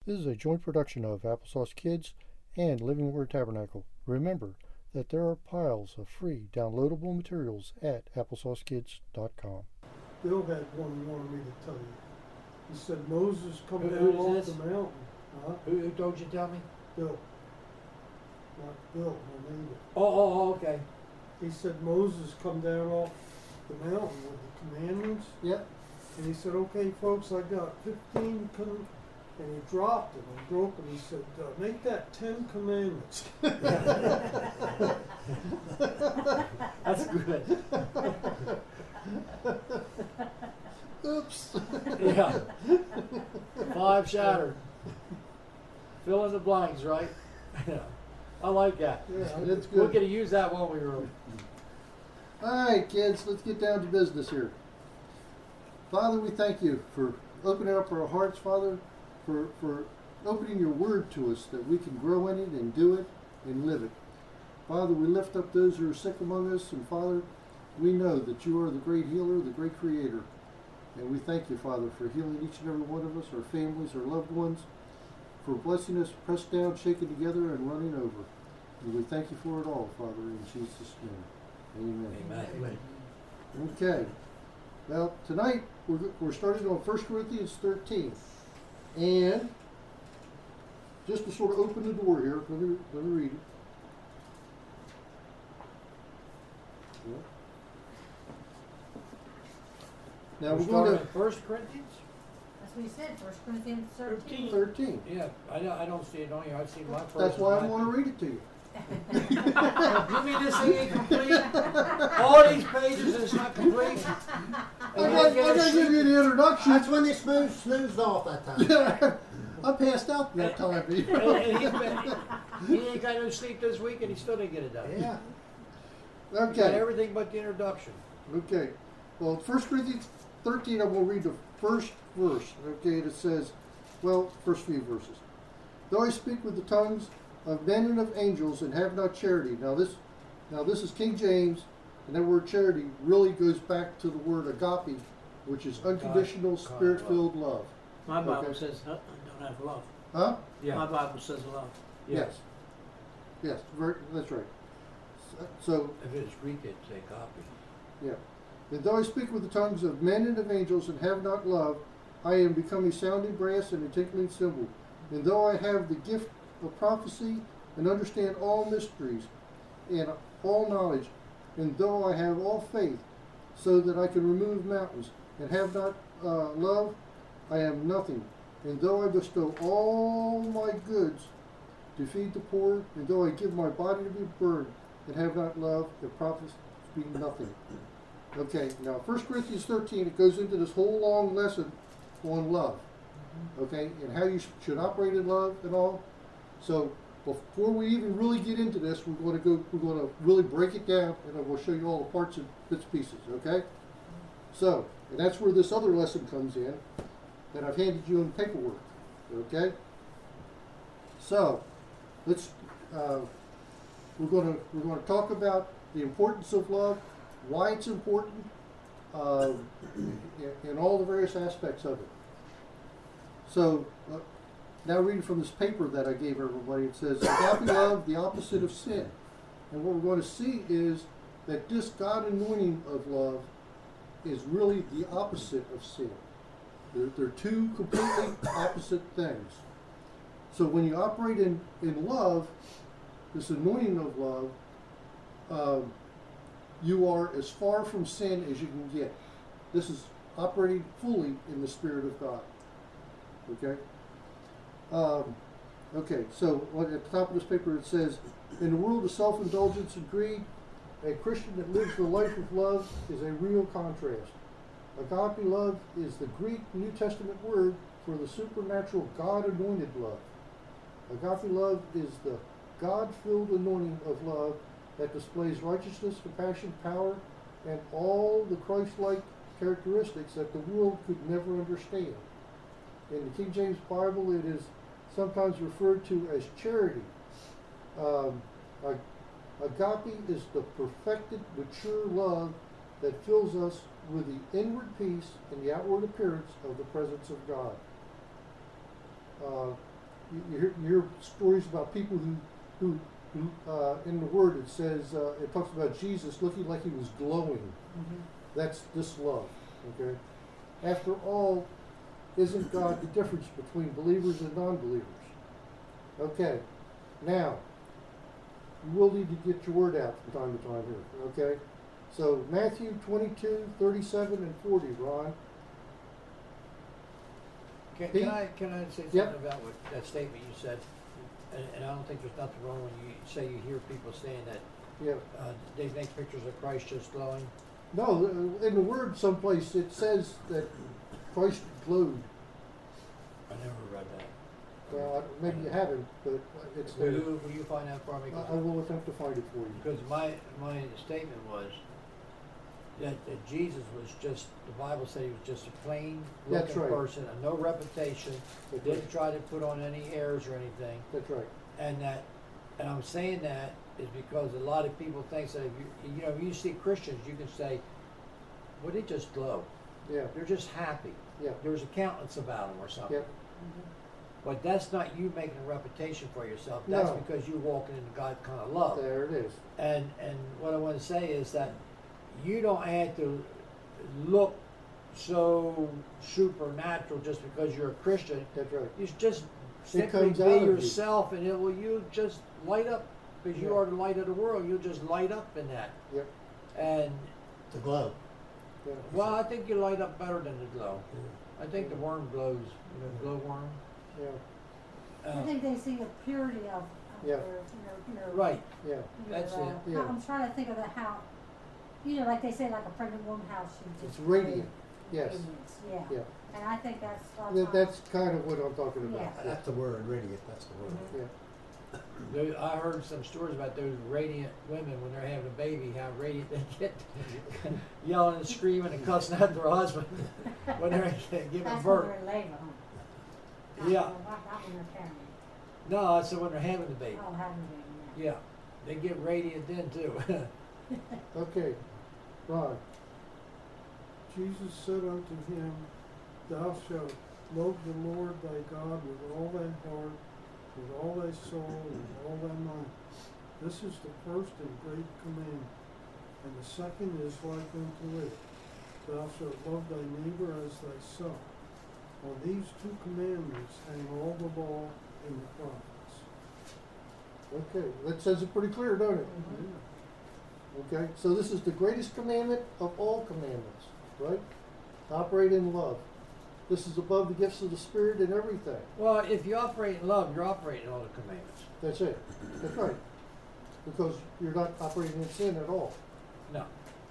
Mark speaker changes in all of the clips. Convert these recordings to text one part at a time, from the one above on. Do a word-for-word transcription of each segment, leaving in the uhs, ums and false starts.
Speaker 1: This is a joint production of Applesauce Kids and Living Word Tabernacle. Remember that there are piles of free downloadable materials at applesauce kids dot com.
Speaker 2: Bill had one he wanted me to tell you. He said Moses come
Speaker 3: Who-
Speaker 2: down
Speaker 3: who
Speaker 2: off
Speaker 3: is
Speaker 2: the
Speaker 3: this?
Speaker 2: mountain. Huh?
Speaker 3: Who, who told you to tell me?
Speaker 2: Bill. Not Bill, my neighbor.
Speaker 3: Oh, oh, oh, okay.
Speaker 2: He said Moses come down off the mountain with the commandments.
Speaker 1: Yep.
Speaker 2: And he said, okay, folks, I got fifteen, com-, and he dropped them and broke them. He said, uh, make that ten commandments.
Speaker 3: That's good.
Speaker 2: Oops.
Speaker 3: Yeah. Five shattered. Fill in the blanks, right? Yeah. I like that.
Speaker 2: Yeah,
Speaker 1: That's
Speaker 3: We're
Speaker 1: good.
Speaker 3: going to use that when we were.
Speaker 1: All right, kids, let's get down to business here. Father, we thank you for opening up our hearts, Father, for, for opening your word to us that we can grow in it and do it and live it. Father, we lift up those who are sick among us, and Father, we know that you are the great healer, the great creator. And we thank you, Father, for healing each and every one of us, our families, our loved ones, for blessing us, pressed down, shaken together, and running over. And we thank you for it all, Father, in Jesus' name. Amen.
Speaker 3: Amen.
Speaker 1: Okay. Well, tonight we're, we're starting on First Corinthians thirteen. And just to sort of open the door here, let me, let me read it. Yeah. Now
Speaker 3: We're
Speaker 1: we're going
Speaker 3: starting
Speaker 1: to
Speaker 3: in First Corinthians?
Speaker 4: That's what he said, First Corinthians thirteen.
Speaker 1: thirteen.
Speaker 3: Yeah, I don't, I don't see it on here. I see my first.
Speaker 1: That's why I
Speaker 3: and my-
Speaker 1: want to read it to you.
Speaker 3: You mean this thing ain't complete? All these pages and it's not complete?
Speaker 1: I got to give you the introduction.
Speaker 5: That's when they smooth, smoothed off that time.
Speaker 1: I passed out that time.
Speaker 3: And, and he's been, he ain't got no sleep this week and he still didn't get it done.
Speaker 5: Yeah.
Speaker 3: He got
Speaker 1: Okay.
Speaker 3: everything but the introduction.
Speaker 1: Okay. Well, First Corinthians thirteen, I will read the first verse. Okay, it says, well, first few verses. Though I speak with the tongues of men and of angels and have not charity. Now this, now this is King James, and that word charity really goes back to the word agape, which is unconditional,
Speaker 3: God,
Speaker 1: spirit-filled love.
Speaker 6: My Bible
Speaker 1: Okay.
Speaker 6: says uh, don't have love.
Speaker 1: Huh?
Speaker 3: Yeah.
Speaker 6: My Bible says love.
Speaker 1: Yes. Yes. Very, that's right. So, so
Speaker 3: If it's Greek, it'd say copy.
Speaker 1: yeah. And though I speak with the tongues of men and of angels and have not love, I am become a sounding brass and a tinkling cymbal. And though I have the gift of prophecy and understand all mysteries and all knowledge, and though I have all faith so that I can remove mountains and have not uh, love, I am nothing. And though I bestow all my goods to feed the poor, and though I give my body to be burned and have not love, it profits me nothing. Okay, now First Corinthians thirteen, it goes into this whole long lesson on love, okay, and how you sh- should operate in love and all. So before we even really get into this, we're going to go, we're going to really break it down, and I will show you all the parts and bits and pieces, okay? So, and that's where this other lesson comes in that I've handed you in paperwork, okay? So, let's, uh, we're going to, we're going to talk about the importance of love, why it's important, uh, and all the various aspects of it. So, uh, now reading from this paper that I gave everybody, it says, agape love, the opposite of sin. And what we're going to see is that this God anointing of love is really the opposite of sin. They're, they're two completely opposite things. So when you operate in, in love, this anointing of love, um, you are as far from sin as you can get. This is operating fully in the Spirit of God. Okay? Um, okay, so at the top of this paper it says, in the world of self-indulgence and greed, a Christian that lives the life of love is a real contrast. Agape love is the Greek New Testament word for the supernatural God-anointed love. Agape love is the God-filled anointing of love that displays righteousness, compassion, power, and all the Christ-like characteristics that the world could never understand. In the King James Bible, it is sometimes referred to as charity. Um, agape is the perfected, mature love that fills us with the inward peace and the outward appearance of the presence of God. Uh, you, you, hear, you hear stories about people who, who, who uh, in the Word it says, uh, it talks about Jesus looking like he was glowing.
Speaker 3: Mhm.
Speaker 1: That's this love, okay? After all, isn't God the difference between believers and non-believers? Okay, now, you will need to get your word out from time to time here, okay? So Matthew twenty-two, thirty-seven, and forty, Ron.
Speaker 3: Can,
Speaker 1: Pete?
Speaker 3: can I can I say something
Speaker 1: Yep.
Speaker 3: about what that statement you said? And, and I don't think there's nothing wrong when you say you hear people saying that
Speaker 1: Yeah.
Speaker 3: uh, they make pictures of Christ just glowing.
Speaker 1: No, uh, in the Word someplace it says that Christ glowed.
Speaker 3: I never read that.
Speaker 1: Well, I- maybe you haven't, but it's
Speaker 3: Will
Speaker 1: there.
Speaker 3: you, will you find out for me?
Speaker 1: I I will attempt to find it for you.
Speaker 3: Because my my statement was that, that Jesus was just, the Bible said he was just a plain
Speaker 1: That's
Speaker 3: looking
Speaker 1: right.
Speaker 3: person, and no reputation,
Speaker 1: That's
Speaker 3: didn't
Speaker 1: right.
Speaker 3: try to put on any airs or anything.
Speaker 1: That's right.
Speaker 3: And that, and I'm saying that is because a lot of people think that if you, you know, you see Christians, you can say, well, they just glow.
Speaker 1: Yeah.
Speaker 3: They're just happy.
Speaker 1: Yeah.
Speaker 3: There's a countenance about them or something.
Speaker 1: Yep.
Speaker 3: But that's not you making a reputation for yourself. That's
Speaker 1: No.
Speaker 3: because you're walking in God kind of love.
Speaker 1: There it is.
Speaker 3: And and what I want to say is that you don't have to look so supernatural just because you're a Christian.
Speaker 1: That's right.
Speaker 3: You just simply
Speaker 1: comes
Speaker 3: be
Speaker 1: out of you.
Speaker 3: yourself, and it will you just light up because you
Speaker 1: Yeah.
Speaker 3: are the light of the world. You'll just light up in that.
Speaker 1: Yep.
Speaker 3: And
Speaker 5: The glow.
Speaker 1: Yeah.
Speaker 3: well, I think you light up better than the glow. I think the worm glows. You know, glow worm.
Speaker 1: Yeah.
Speaker 4: I
Speaker 3: Uh,
Speaker 4: think they see the purity of, of
Speaker 1: Yeah.
Speaker 4: your, your, your.
Speaker 3: right.
Speaker 1: Yeah.
Speaker 4: Your,
Speaker 3: That's
Speaker 4: uh,
Speaker 3: it.
Speaker 1: Yeah.
Speaker 4: I'm trying to think of the how, you know, like they say, like a pregnant woman, how she just.
Speaker 1: It's radiant. Yes.
Speaker 4: radiance, Yeah.
Speaker 1: Yeah.
Speaker 4: And I think that's. a lot of
Speaker 1: That,
Speaker 4: times-
Speaker 1: that's kind of what I'm talking about.
Speaker 4: Yeah.
Speaker 5: That's the word, radiant, that's the word.
Speaker 1: Yeah.
Speaker 3: There, I heard some stories about those radiant women when they're having a baby, how radiant they get, yelling and screaming and cussing out their husband when they're giving
Speaker 4: That's when
Speaker 3: birth.
Speaker 4: they're in labor, huh? Not
Speaker 3: Yeah.
Speaker 4: when- Not, not when they're carrying.
Speaker 3: No, I said when they're having the baby.
Speaker 4: Oh, having a baby,
Speaker 3: Yeah, they get radiant then too.
Speaker 1: Okay. Ron.
Speaker 2: Jesus said unto him, Thou shalt love the Lord thy God with all thy heart, with all thy soul, and with all thy mind. This is the first and great commandment. And the second is like unto it. Thou shalt love thy neighbor as thyself. On these two commandments hang all the law and the prophets.
Speaker 1: Okay. That says it pretty clear, don't it?
Speaker 2: Yeah.
Speaker 1: Okay. So this is the greatest commandment of all commandments, right? Operate in love. This is above the gifts of the Spirit and everything.
Speaker 3: Well, if you operate in love, you're operating in all the commandments.
Speaker 1: That's it. That's right. Because you're not operating in sin at all.
Speaker 3: No.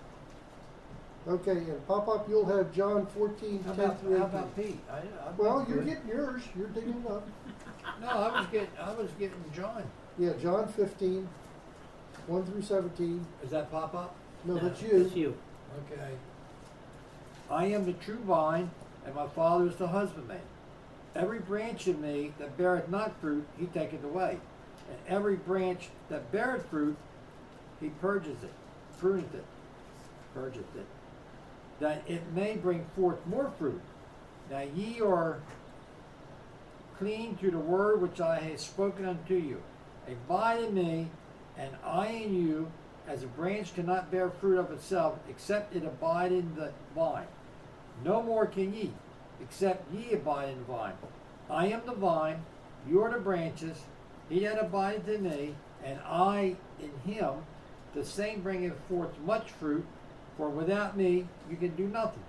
Speaker 1: Okay, and pop up, you'll have John fourteen,
Speaker 3: How
Speaker 1: ten
Speaker 3: about,
Speaker 1: through
Speaker 3: how
Speaker 1: eighteen.
Speaker 3: about Pete? I, I'm
Speaker 1: Well, you're
Speaker 3: good.
Speaker 1: getting yours. You're digging it up.
Speaker 3: No, I was getting, I was getting John.
Speaker 1: Yeah, John fifteen, one through seventeen.
Speaker 3: Is that pop up?
Speaker 1: No, that's
Speaker 6: That's
Speaker 1: you.
Speaker 6: you.
Speaker 3: Okay. I am the true vine, and my Father is the husbandman. Every branch in me that beareth not fruit, he taketh away. And every branch that beareth fruit, he purges it, pruneth it, purgeth it, that it may bring forth more fruit. Now ye are clean through the word which I have spoken unto you. Abide in me, and I in you, as a branch cannot bear fruit of itself, except it abide in the vine. No more can ye, except ye abide in the vine. I am the vine, you are the branches. He that abideth in me, and I in him, the same bringeth forth much fruit, for without me you can do nothing.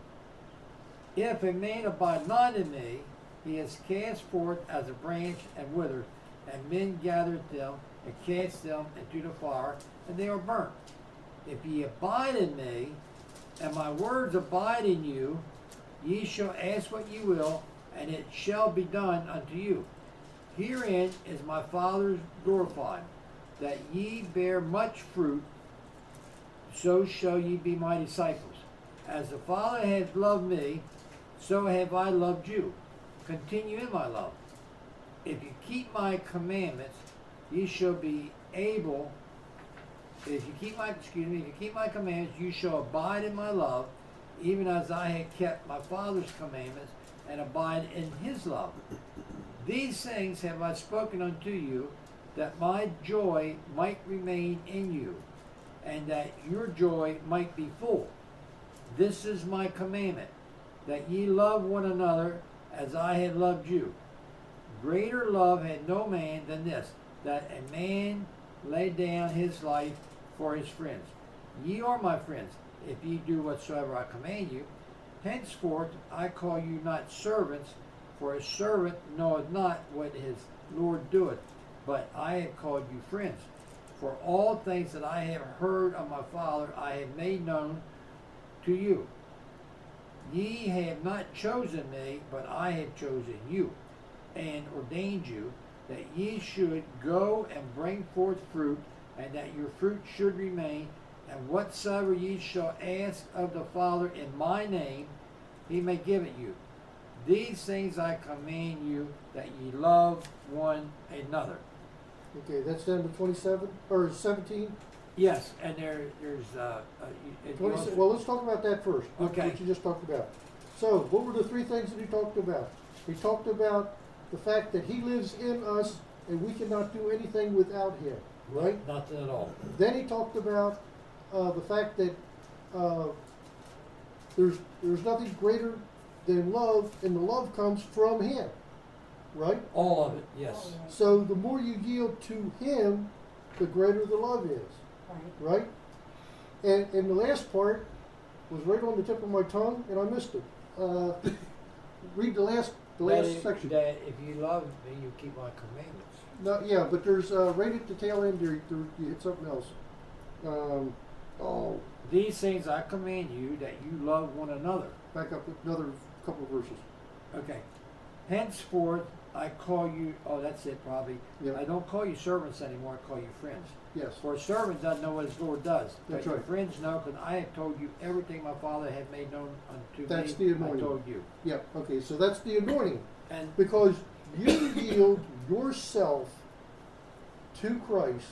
Speaker 3: If a man abide not in me, he is cast forth as a branch and withereth, and men gather them and cast them into the fire, and they are burnt. If ye abide in me, and my words abide in you, ye shall ask what ye will, and it shall be done unto you. Herein is my Father glorified, that ye bear much fruit, so shall ye be my disciples. As the Father hath loved me, so have I loved you. Continue in my love. If you keep my commandments, ye shall be able, if you keep my, excuse me, if you keep my commandments, you shall abide in my love, even as I have kept my Father's commandments and abide in his love. These things have I spoken unto you, that my joy might remain in you, and that your joy might be full. This is my commandment, that ye love one another as I have loved you. Greater love had no man than this, that a man lay down his life for his friends. Ye are my friends, if ye do whatsoever I command you. Henceforth I call you not servants, for a servant knoweth not what his Lord doeth, but I have called you friends. For all things that I have heard of my Father I have made known to you. Ye have not chosen me, but I have chosen you, and ordained you, that ye should go and bring forth fruit, and that your fruit should remain, and whatsoever ye shall ask of the Father in my name, he may give it you. These things I command you, that ye love one another.
Speaker 1: Okay, that's down to twenty-seven, or seventeen?
Speaker 3: Yes, and there, there's, uh, uh, you- and you
Speaker 1: twenty-six.
Speaker 3: also-
Speaker 1: Well, let's talk about that first. what-
Speaker 3: Okay.
Speaker 1: What you just talked about. So, what were the three things that he talked about? He talked about the fact that he lives in us and we cannot do anything without him, right?
Speaker 3: Nothing at all.
Speaker 1: Then he talked about uh, the fact that uh, there's there's nothing greater than love, and the love comes from him, right?
Speaker 3: All of it, yes.
Speaker 1: So the more you yield to him, the greater the love is,
Speaker 4: Right.
Speaker 1: right? And and the last part was right on the tip of my tongue, and I missed it. Uh, read the last the
Speaker 3: That
Speaker 1: last
Speaker 3: if-
Speaker 1: section.
Speaker 3: That if you love me, you keep my commandments.
Speaker 1: No, yeah, but there's uh, right at the tail end there, there you hit something else. Um, oh,
Speaker 3: These things I command you, that you love one another.
Speaker 1: back up another couple of verses.
Speaker 3: Okay. Henceforth, I call you, oh, that's it probably.
Speaker 1: Yep.
Speaker 3: I don't call you servants anymore, I call you friends.
Speaker 1: Yes.
Speaker 3: For a servant doesn't know what his Lord does.
Speaker 1: That's
Speaker 3: but your
Speaker 1: right.
Speaker 3: friends know, because I have told you everything my Father had made known unto
Speaker 1: That's
Speaker 3: me.
Speaker 1: the anointing.
Speaker 3: I told you.
Speaker 1: Yeah. Okay. So that's the anointing,
Speaker 3: And
Speaker 1: because you yield yourself to Christ.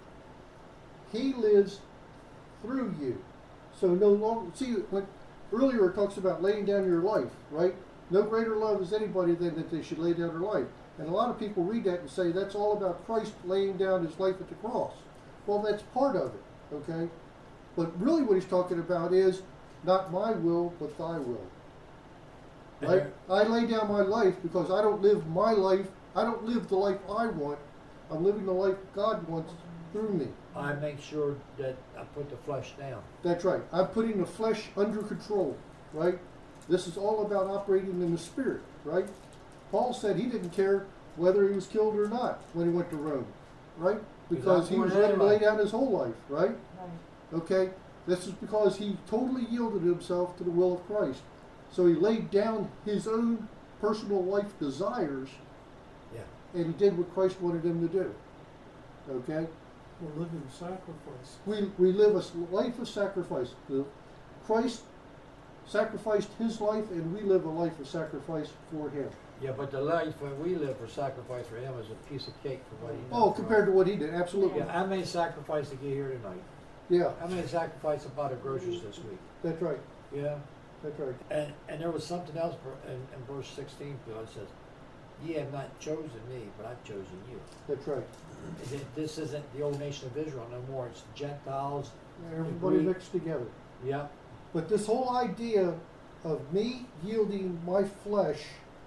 Speaker 1: He lives through you. So no longer see like earlier it talks about laying down your life, right? No greater love is anybody than that they should lay down their life. And a lot of people read that and say that's all about Christ laying down his life at the cross. Well, that's part of it, okay? But really what he's talking about is not my will, but thy will.
Speaker 3: And
Speaker 1: Right?
Speaker 3: there-
Speaker 1: I lay down my life because I don't live my life, I don't live the life I want. I'm living the life God wants through me.
Speaker 3: I make sure that I put the flesh down.
Speaker 1: That's right. I'm putting the flesh under control, right? This is all about operating in the spirit, right? Paul said he didn't care whether he was killed or not when he went to Rome, right? Because he was ready to lay down his whole life, right?
Speaker 4: Right.
Speaker 1: Okay? This is because he totally yielded himself to the will of Christ. So he laid down his own personal life desires
Speaker 3: Yeah.
Speaker 1: and he did what Christ wanted him to do. Okay?
Speaker 2: We're living sacrifice.
Speaker 1: We, we live a s- life of sacrifice. The- Christ sacrificed his life, and we live a life of sacrifice for him.
Speaker 3: Yeah, but the life when we live for sacrifice for him is a piece of cake for what he did.
Speaker 1: Oh, compared to what he did, absolutely.
Speaker 3: Yeah, I made sacrifice to get here tonight.
Speaker 1: Yeah,
Speaker 3: I made sacrifice to buy the groceries this week.
Speaker 1: that's right.
Speaker 3: Yeah.
Speaker 1: That's right.
Speaker 3: And and there was something else for- in, in verse sixteen, Phil. It says, "Ye have not chosen me, but I've chosen you."
Speaker 1: That's right.
Speaker 3: And it- this isn't the old nation of Israel no more. It's Gentiles.
Speaker 1: Everybody
Speaker 3: Agreed.
Speaker 1: mixed together.
Speaker 3: Yeah.
Speaker 1: But this whole idea of me yielding my flesh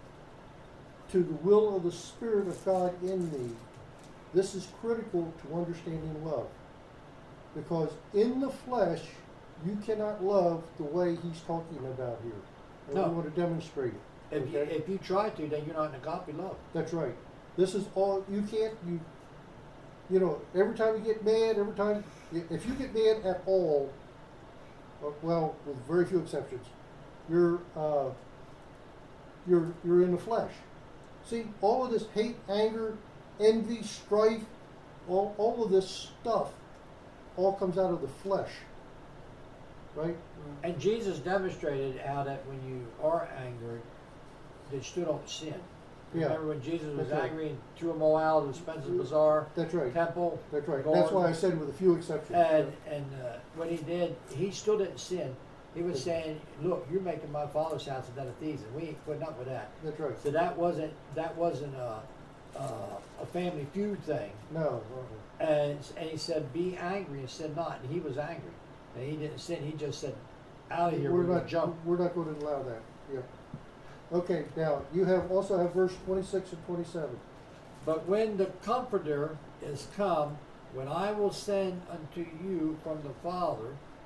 Speaker 1: to the will of the Spirit of God in me, this is critical to understanding love. Because in the flesh, you cannot love the way he's talking about here. And
Speaker 3: No.
Speaker 1: we want to demonstrate it.
Speaker 3: If you
Speaker 1: Okay?
Speaker 3: if you try to, then you're not in agape love.
Speaker 1: That's right. This is all, you can't, you, you know, every time you get mad, every time, i- if you get mad at all, uh, well, with very few exceptions, you're, uh, you're, you're in the flesh. See, all of this hate, anger, envy, strife, all, all of this stuff all comes out of the flesh. Right?
Speaker 3: And Jesus demonstrated how that when you are angry, that you still don't sin.
Speaker 1: Yeah.
Speaker 3: Remember when Jesus was
Speaker 1: That's right.
Speaker 3: angry and threw them all out of the Spencer Bazaar
Speaker 1: That's right.
Speaker 3: temple?
Speaker 1: That's right. That's why I
Speaker 3: Garden.
Speaker 1: said with a few exceptions.
Speaker 3: And and uh, what he did, he still didn't sin, He was saying, look, you're making my father's house a den of thieves, and we ain't putting up with that.
Speaker 1: That's right.
Speaker 3: So that wasn't, that wasn't a, a, a family feud thing.
Speaker 1: No. uh-uh.
Speaker 3: And, and he said, be angry, and sin not, and he was angry. And he didn't sin, he just said, out of here,
Speaker 1: We're
Speaker 3: we're gonna
Speaker 1: not,
Speaker 3: jump.
Speaker 1: we're not going to allow that, yeah. Okay, now, you have, also have verse twenty-six and twenty-seven.
Speaker 3: But when the Comforter is come, when I will send unto you from the Father,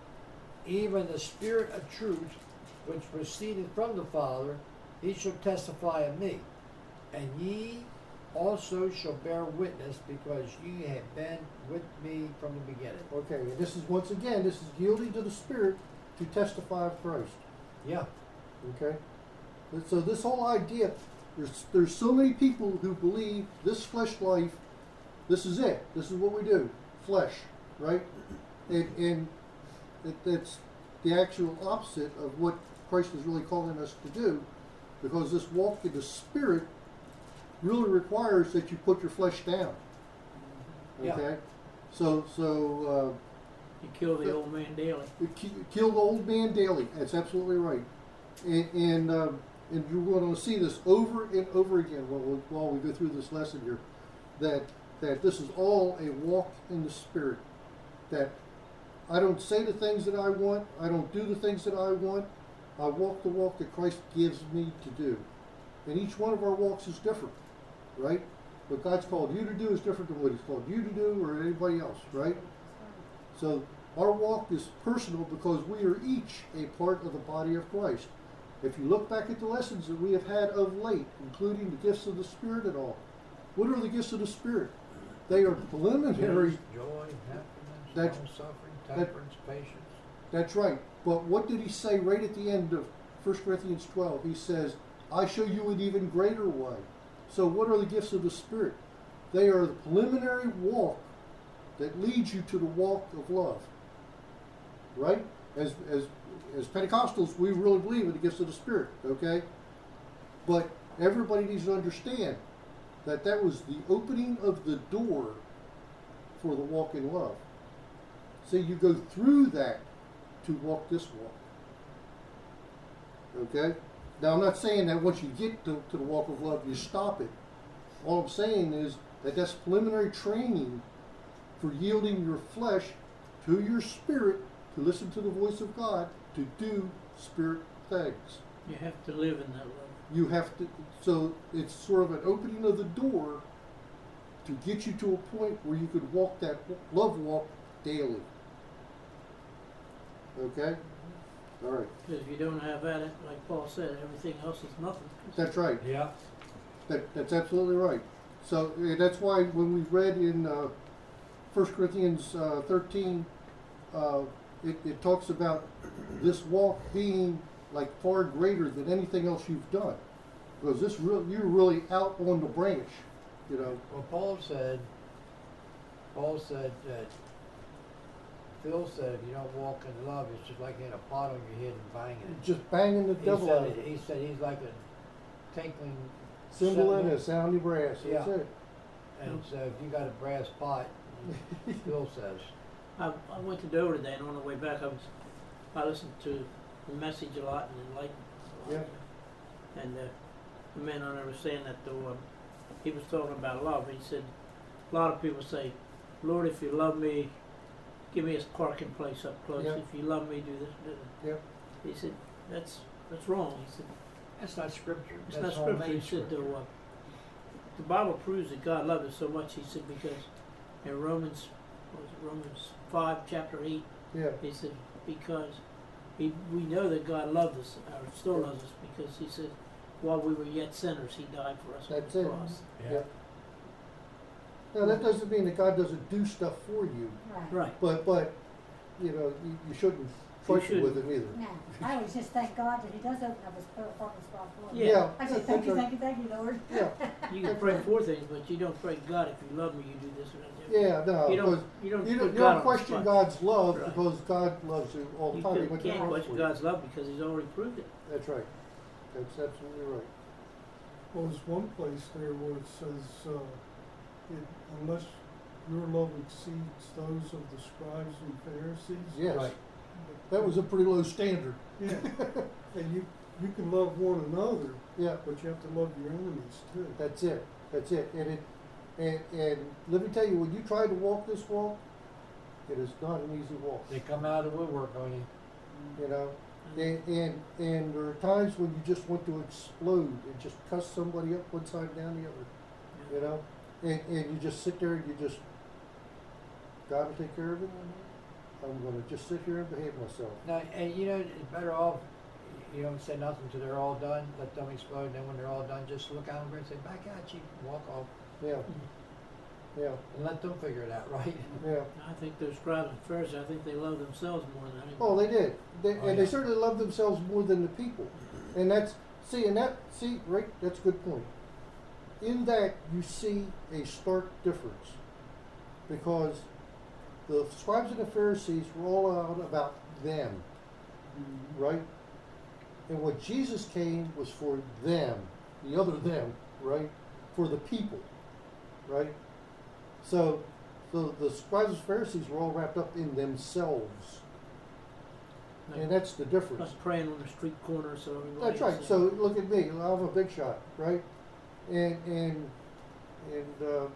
Speaker 3: even the Spirit of truth, which proceedeth from the Father, he shall testify of me. And ye also shall bear witness, because ye have been with me from the beginning.
Speaker 1: Okay, and this is, once again, this is yielding to the Spirit to testify of Christ.
Speaker 3: Yeah.
Speaker 1: Okay? And so this whole idea, there's, there's so many people who believe this flesh life, this is it. This is what we do. Flesh, right? And, and it, it's the actual opposite of what Christ is really calling us to do, because this walk in the Spirit really requires that you put your flesh down.
Speaker 3: Yeah.
Speaker 1: Okay? So, so, uh,
Speaker 6: You kill the old man daily.
Speaker 1: uh, ki- kill the old man daily. That's absolutely right. And, and, um, and you're going to see this over and over again while we, while we go through this lesson here, that, that this is all a walk in the Spirit. That I don't say the things that I want. I don't do the things that I want. I walk the walk that Christ gives me to do. And each one of our walks is different, right? What God's called you to do is different than what He's called you to do or anybody else, right? So our walk is personal because we are each a part of the body of Christ. If you look back at the lessons that we have had of late, including the gifts of the Spirit and all, what are the gifts of the Spirit? They are preliminary.
Speaker 3: Peace, joy, happiness,
Speaker 1: That's-
Speaker 3: long-suffering,
Speaker 1: that-
Speaker 3: temperance, patience.
Speaker 1: That's right. But what did He say right at the end of First Corinthians twelve? He says, I show you an even greater way. So what are the gifts of the Spirit? They are the preliminary walk that leads you to the walk of love. Right? As, as, as Pentecostals, we really believe in the gifts of the Spirit, okay? But everybody needs to understand that that was the opening of the door for the walk in love. See, you go through that to walk this walk. Okay? Now, I'm not saying that once you get to, to the walk of love, you stop it. All I'm saying is that that's preliminary training for yielding your flesh to your spirit to listen to the voice of God, to do spirit things.
Speaker 6: You have to live in that love.
Speaker 1: You have to, so it's sort of an opening of the door to get you to a point where you could walk that love walk daily. Okay? All right.
Speaker 6: Because if you don't have that, like Paul said, everything else is nothing.
Speaker 1: That's right.
Speaker 3: Yeah.
Speaker 1: That, that's absolutely right. So uh, that's why when we read in uh, First Corinthians uh, thirteen, uh, it, it talks about this walk being like far greater than anything else you've done, because this real you're really out on the branch, you know.
Speaker 3: Well, Paul said, Paul said that, Phil said, if you don't walk in love, it's just like hitting a pot on your head and banging it.
Speaker 1: Just banging the
Speaker 3: He
Speaker 1: devil out.
Speaker 3: said, he said he's like a tinkling
Speaker 1: Cymbal and a
Speaker 3: cymbal.
Speaker 1: sounding brass. That's
Speaker 3: Yeah.
Speaker 1: it.
Speaker 3: And so if you got a brass pot, Phil says,
Speaker 6: I, I went to Dover today, and on the way back, I was I listened to the message a lot and enlightened a lot. And uh, the man on there was saying that the uh, he was talking about love. He said a lot of people say, "Lord, if you love me, give me a parking place up close.
Speaker 1: Yeah.
Speaker 6: If you love me, do this." Do that.
Speaker 1: Yep.
Speaker 6: He said that's that's wrong. He said
Speaker 3: that's not scripture.
Speaker 6: it's
Speaker 3: That's
Speaker 6: not
Speaker 3: all
Speaker 6: scripture. He
Speaker 3: made
Speaker 6: said
Speaker 3: scripture.
Speaker 6: the, uh, the Bible proves that God loved us so much. He said because in Romans, what was it, Romans five, chapter eight,
Speaker 1: Yeah.
Speaker 6: he said because he, we know that God loved us, or still loves us, because he said while we were yet sinners, he died for us
Speaker 1: That's
Speaker 6: on
Speaker 1: it.
Speaker 6: the cross.
Speaker 3: Yeah.
Speaker 1: Yep. Now that doesn't mean that God doesn't do stuff for you,
Speaker 4: Right.
Speaker 6: Right.
Speaker 1: but but you know you, you shouldn't fight with him either.
Speaker 4: No, I always just thank God that He does open up His parking spot for me.
Speaker 6: Yeah.
Speaker 4: I say, thank you, thank you, thank you, Lord.
Speaker 1: Yeah.
Speaker 6: You can pray for things, but you don't pray, God, if you love me, you do this or that.
Speaker 1: Yeah, no,
Speaker 6: You
Speaker 1: because
Speaker 6: don't, you don't,
Speaker 1: you
Speaker 6: put
Speaker 1: don't, you
Speaker 6: God
Speaker 1: don't
Speaker 6: on
Speaker 1: question
Speaker 6: the spot.
Speaker 1: God's love
Speaker 6: Right.
Speaker 1: because God loves you all the
Speaker 6: You
Speaker 1: time. He
Speaker 6: can't,
Speaker 1: went to the
Speaker 6: can't
Speaker 1: cross
Speaker 6: question
Speaker 1: for you.
Speaker 6: God's love because he's already proved it.
Speaker 1: That's right. That's absolutely right.
Speaker 2: Well, there's one place there where it says, uh, it, unless your love exceeds those of the scribes and Pharisees,
Speaker 1: Yes.
Speaker 3: Right.
Speaker 1: that was a pretty low standard.
Speaker 2: Yeah. And you, you can love one another,
Speaker 1: Yeah,
Speaker 2: but you have to love your enemies too.
Speaker 1: that's it. That's it. And it, and, and let me tell you, when you try to walk this walk, it is not an easy walk.
Speaker 3: They come out of the woodwork on you.
Speaker 1: You know, and, and and there are times when you just want to explode and just cuss somebody up one side and down the other. You know, and and you just sit there and you just, God will take care of it. I'm going to just sit here and behave myself.
Speaker 3: No, and you know, it's better off, you don't say nothing till they're all done, let them explode, and then when they're all done, just look out and say, back at you, walk off,
Speaker 1: Yeah, yeah,
Speaker 3: and let them figure it out, right?
Speaker 1: yeah.
Speaker 6: I think those scribes and Pharisees, I think they love themselves more than anything.
Speaker 1: Oh, they did. They,
Speaker 3: Oh,
Speaker 1: and they
Speaker 3: yeah.
Speaker 1: certainly love themselves more than the people. And that's, see, and that, see, right, that's a good point. In that, you see a stark difference. Because the scribes and the Pharisees were all out about them, right? And what Jesus came was for them, the other them, right? For the people, right? So, so the scribes and Pharisees were all wrapped up in themselves.
Speaker 6: Like,
Speaker 1: And that's the difference.
Speaker 6: like praying on the street corner so everybody.
Speaker 1: That's right.
Speaker 6: sees
Speaker 1: So
Speaker 6: it.
Speaker 1: look at me. I'm a big shot, right? And and and uh,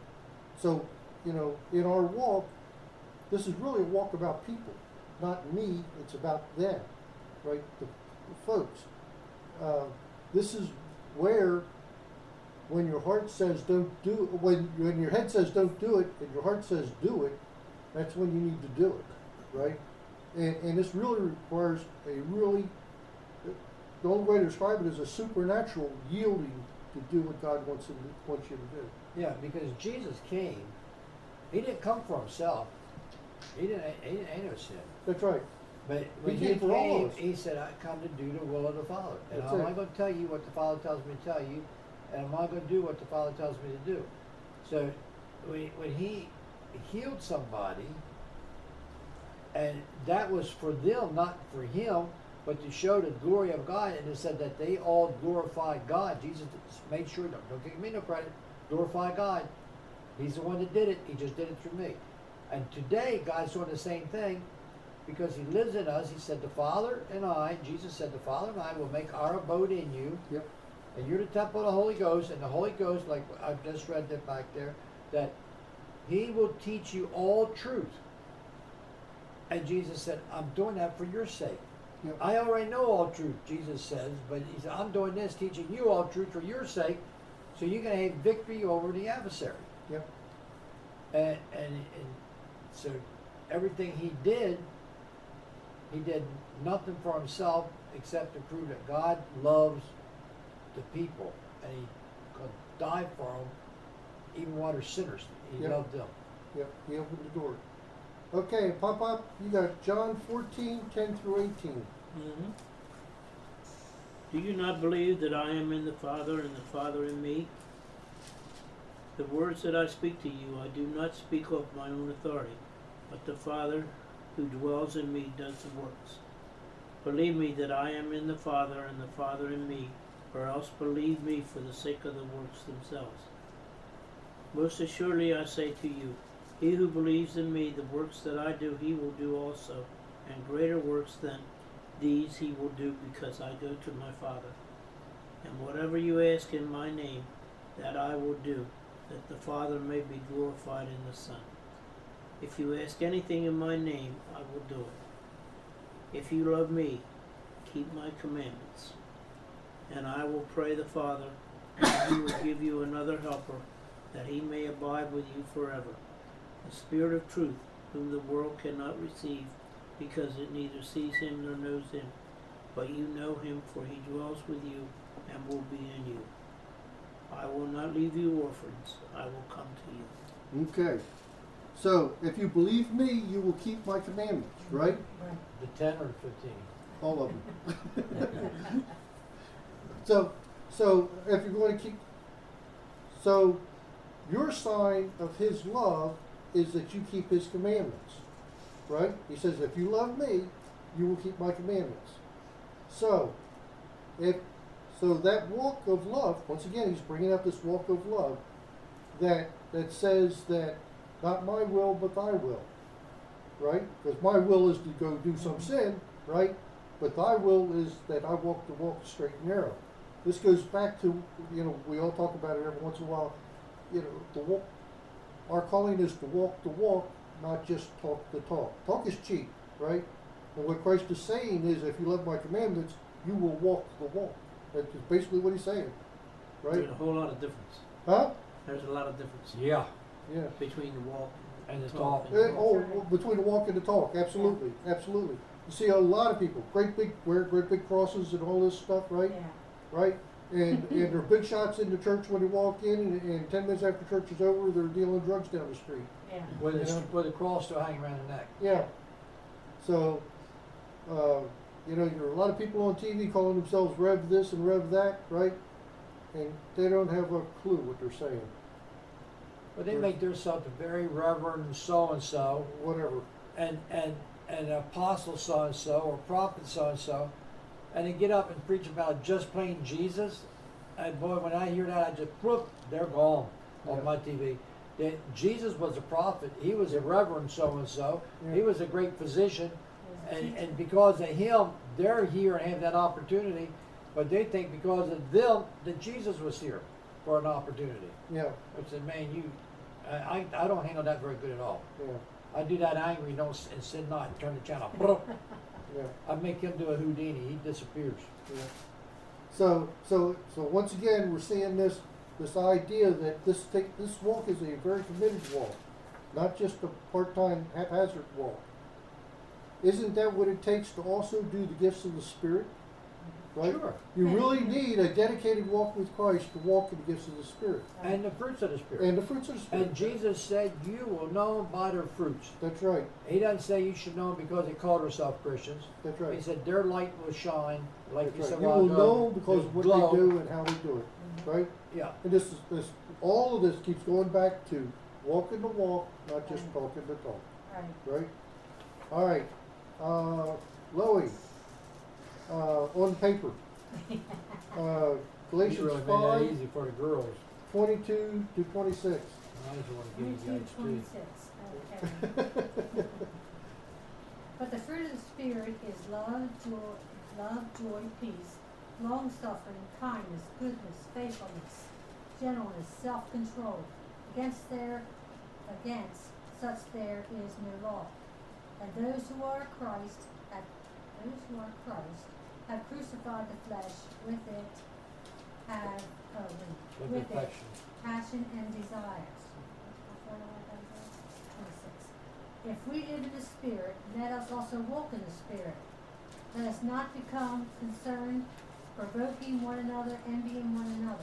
Speaker 1: so you know, in our walk, this is really a walk about people, not me. It's about them, right? The, the folks. Uh, this is where, when your heart says don't do, when when your head says don't do it, and your heart says do it, that's when you need to do it, right? And, and this really requires a really, the only way to describe it is a supernatural yielding to do what God wants, him to, wants you to do.
Speaker 3: Yeah, because Jesus came, he didn't come for himself. He didn't, he didn't ain't no sin.
Speaker 1: That's right.
Speaker 3: But when
Speaker 1: He
Speaker 3: he
Speaker 1: came for all
Speaker 3: came,
Speaker 1: of us.
Speaker 3: he said, I come to do the will of the Father. And
Speaker 1: That's
Speaker 3: I'm
Speaker 1: it.
Speaker 3: not going to tell you what the Father tells me to tell you, and I'm not going to do what the Father tells me to do. So when, when he healed somebody, and that was for them, not for him, but to show the glory of God, and it said that they all glorified God. Jesus made sure, don't, don't give me no credit, glorify God. He's the one that did it, he just did it through me. And today, God's doing the same thing, because he lives in us. He said, the Father and I, Jesus said, the Father and I will make our abode in you,
Speaker 1: Yep.
Speaker 3: and you're the temple of the Holy Ghost, and the Holy Ghost, like I've just read that back there, that he will teach you all truth. And Jesus said, I'm doing that for your sake.
Speaker 1: Yep.
Speaker 3: I already know all truth, Jesus says, but he said, I'm doing this, teaching you all truth for your sake, so you're going to have victory over the adversary.
Speaker 1: Yep.
Speaker 3: And, and, and so everything he did, he did nothing for himself except to prove that God loves the people, and he could die for them, even while they're sinners. He
Speaker 1: Yep.
Speaker 3: loved them.
Speaker 1: Yep. He opened the door. Okay, pop up. You got John fourteen, ten through eighteen.
Speaker 6: Mhm. Do you not believe that I am in the Father and the Father in me? The words that I speak to you, I do not speak of my own authority, but the Father who dwells in me does the works. Believe me that I am in the Father and the Father in me, or else believe me for the sake of the works themselves. Most assuredly I say to you, he who believes in me, the works that I do, he will do also, and greater works than these he will do, because I go to my Father. And whatever you ask in my name, that I will do, that the Father may be glorified in the Son. If you ask anything in my name, I will do it. If you love me, keep my commandments. And I will pray the Father, and he will give you another helper, that he may abide with you forever. The Spirit of truth, whom the world cannot receive, because it neither sees him nor knows him. But you know him, for he dwells with you and will be in you. I will not leave you orphans, I will come to you.
Speaker 1: Okay. So, if you believe me, you will keep my commandments, right?
Speaker 4: Right.
Speaker 3: The ten or fifteen?
Speaker 1: All of them. so, so if you're going to keep, so your sign of his love is that you keep his commandments, right? He says, if you love me, you will keep my commandments. So, if so, that walk of love. Once again, he's bringing up this walk of love that that says that not my will, but thy will. right? Because my will is to go do some sin, right? But thy will is that I walk the walk straight and narrow. This goes back to, you know, we all talk about it every once in a while. You know, the walk, our calling is to walk the walk, not just talk the talk. Talk is cheap, right? And what Christ is saying is, if you love my commandments, you will walk the walk. That's basically what he's saying, right?
Speaker 6: There's a whole lot of difference.
Speaker 1: Huh?
Speaker 6: There's a lot of difference
Speaker 3: Yeah.
Speaker 1: Yeah.
Speaker 6: between the walk
Speaker 3: And the
Speaker 6: talk.
Speaker 3: talk.
Speaker 6: and the
Speaker 1: Eh, oh, well, between the walk and the talk, absolutely, absolutely. You see a lot of people, great big, wear great big crosses and all this stuff, right?
Speaker 4: Yeah.
Speaker 1: Right? And and they're big shots in the church when they walk in, and, and ten minutes after church is over, they're dealing drugs down the street.
Speaker 4: Yeah.
Speaker 3: With
Speaker 1: You
Speaker 3: the,
Speaker 1: know?
Speaker 3: with the cross still hanging around the neck.
Speaker 1: Yeah. So, uh, you know, there are a lot of people on T V calling themselves Rev this and Rev that, right? And they don't have a clue what they're saying.
Speaker 3: But they make themselves a very reverend so and so,
Speaker 1: Whatever.
Speaker 3: and and and apostle so and so, or prophet so and so, and they get up and preach about just plain Jesus. And boy, when I hear that, I just whoop, they're gone
Speaker 1: Yeah.
Speaker 3: on my T V. That Jesus was a prophet. He was a reverend so and so. He
Speaker 1: Yeah.
Speaker 3: was a great physician,
Speaker 4: There's
Speaker 3: and
Speaker 4: Jesus.
Speaker 3: and because of him, they're here and have that opportunity. But they think because of them that Jesus was here for an opportunity.
Speaker 1: Yeah.
Speaker 3: I said, man, you, I, I, I don't handle that very good at all.
Speaker 1: Yeah.
Speaker 3: I do that angry, don't s- and sin not, and turn the channel.
Speaker 1: Yeah.
Speaker 3: I make him do a Houdini. He disappears.
Speaker 1: Yeah. So, so, so once again, we're seeing this, this idea that this take, this walk is a very committed walk, not just a part-time haphazard walk. Isn't that what it takes to also do the gifts of the Spirit? Right?
Speaker 3: Sure.
Speaker 1: You really need a dedicated walk with Christ to walk in the gifts of the Spirit
Speaker 3: And the fruits of the Spirit.
Speaker 1: and the fruits of the Spirit.
Speaker 3: And Jesus said, you will know them by their fruits.
Speaker 1: That's right.
Speaker 3: He doesn't say you should know them because they called themselves Christians.
Speaker 1: That's
Speaker 3: He
Speaker 1: right.
Speaker 3: said their light will shine, like
Speaker 1: That's
Speaker 3: you
Speaker 1: right.
Speaker 3: said
Speaker 1: You
Speaker 3: a while
Speaker 1: will
Speaker 3: ago,
Speaker 1: know because of what
Speaker 3: glow.
Speaker 1: they do and how they do it. Right?
Speaker 3: Yeah.
Speaker 1: And this is this all of this keeps going back to walking the walk, not just talking the talk.
Speaker 4: Right.
Speaker 1: Right? All right. Uh, Loie, uh, on paper, uh,
Speaker 3: He
Speaker 1: Galatians
Speaker 3: really made that
Speaker 1: five,
Speaker 3: easy for the girls.
Speaker 1: twenty-two to twenty-six.
Speaker 3: I just want to give you
Speaker 4: Twenty-two,
Speaker 3: guys two.
Speaker 4: twenty-six, okay. But the fruit of the Spirit is love, joy, love, joy, peace, long-suffering, kindness, goodness, faithfulness, gentleness, self-control. Against their, against such there is no law. And those who are Christ, have, those who are Christ, have crucified the flesh with it, have, uh, with,
Speaker 3: With
Speaker 4: with it,
Speaker 3: affection.
Speaker 4: passion and desires. How far do I gotta go? twenty-six. If we live in the Spirit, let us also walk in the Spirit. Let us not become concerned, provoking one another, envying one another.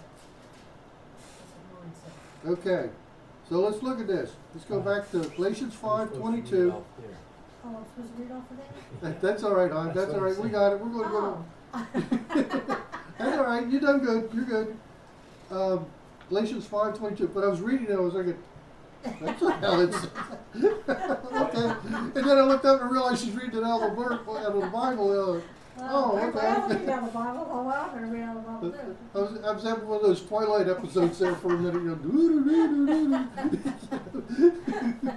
Speaker 4: That's a mindset.
Speaker 1: Okay. So let's look at this. Let's go back to Galatians five twenty-two.
Speaker 4: Oh, I'm supposed to read off of there?
Speaker 1: That, that's all right, hon.
Speaker 3: That's
Speaker 1: That's
Speaker 3: what
Speaker 1: all right.
Speaker 3: I'm
Speaker 1: We
Speaker 3: saying.
Speaker 1: got it. We're going to go
Speaker 4: Oh.
Speaker 1: to. That's all right. You done good. You're good. Um, Galatians five twenty-two. But I was reading it. I was like, that's not how it's. Okay. And then I looked up and realized she's reading it out of the, word, out of the Bible. Uh, Oh,
Speaker 4: I-
Speaker 1: okay.
Speaker 4: I don't read out the Bible. Oh, I'm gonna read out the Bible too.
Speaker 1: I was, I was having one of those Twilight episodes there for a minute. You know, doo-doo-doo-doo-doo.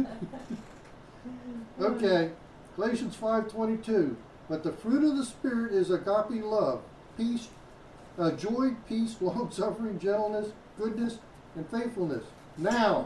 Speaker 1: Okay, Galatians five twenty-two. But the fruit of the Spirit is agape love, peace, uh, joy, peace, long suffering, gentleness, goodness, and faithfulness. Now,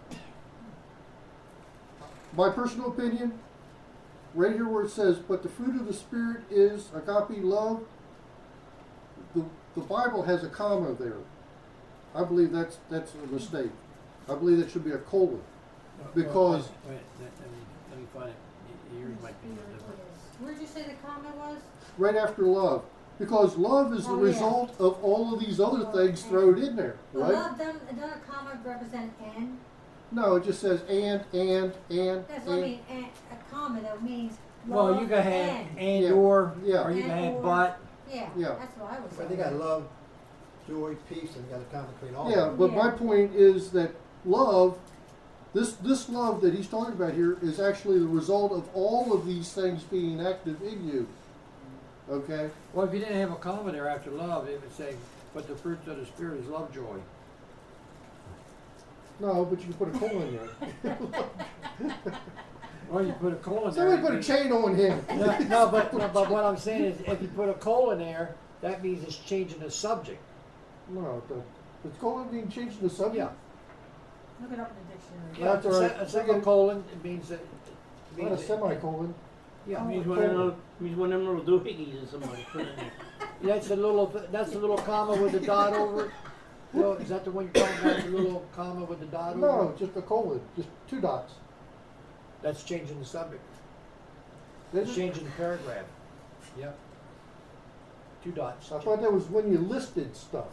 Speaker 1: my personal opinion, right here where it says, but the fruit of the Spirit is agape love, the, the Bible has a comma there. I believe that's that's a mistake. I believe that should be a colon. Because-
Speaker 3: Wait, wait, let, let me, let me find it. Y- Yours might be a little different.
Speaker 4: Where'd you say the comment was?
Speaker 1: Right after love. Because love is the
Speaker 4: Oh, yeah.
Speaker 1: result of all of these other
Speaker 4: Oh,
Speaker 1: things
Speaker 4: and-
Speaker 1: thrown in there,
Speaker 4: Well,
Speaker 1: right?
Speaker 4: love them, doesn't a comma represent and?
Speaker 1: No, it just says and, and, and,
Speaker 4: That's what I
Speaker 1: and.
Speaker 4: mean, and, a comma though means
Speaker 3: Well,
Speaker 4: love
Speaker 3: you can have
Speaker 4: and.
Speaker 3: and
Speaker 1: Yeah.
Speaker 3: or,
Speaker 1: Yeah.
Speaker 3: or you can
Speaker 4: And
Speaker 3: have
Speaker 4: or.
Speaker 3: but.
Speaker 4: Yeah,
Speaker 1: Yeah.
Speaker 4: that's what I was
Speaker 5: But
Speaker 4: saying.
Speaker 5: they got love, joy, peace, and got a comma between all
Speaker 1: Yeah,
Speaker 5: of them.
Speaker 1: but my
Speaker 4: Yeah.
Speaker 1: point is that love, this this love that he's talking about here is actually the result of all of these things being active in you. Okay?
Speaker 3: Well, if you didn't have a comma there after love, it would say, but the fruits of the Spirit is love, joy.
Speaker 1: No, but you can put a colon there.
Speaker 3: Or you put a colon there.
Speaker 1: Somebody
Speaker 3: it
Speaker 1: put a
Speaker 3: means-
Speaker 1: chain on him.
Speaker 3: No, no, but, no, but what I'm saying is, if you put a colon there, that means it's changing the subject.
Speaker 1: No, the, the colon being changed to the subject?
Speaker 3: Yeah.
Speaker 4: Look it up in the dictionary.
Speaker 3: Yeah,
Speaker 1: That's all right.
Speaker 3: a, se- a semicolon, it means that. It
Speaker 1: Not a
Speaker 3: means that-
Speaker 1: semicolon.
Speaker 3: Yeah,
Speaker 6: Means
Speaker 4: Oh,
Speaker 6: one of them little, means one of them little doohickeys or somebody put in there.
Speaker 3: that's a little, that's a little comma with a dot over it. Well, is that the one you're talking about, the little comma with the dot over
Speaker 1: No,
Speaker 3: it?
Speaker 1: just a colon, just two dots.
Speaker 3: That's changing the subject.
Speaker 1: Is
Speaker 3: It's
Speaker 1: it?
Speaker 3: changing the paragraph. Yep. Two dots.
Speaker 1: I thought that was when you listed stuff.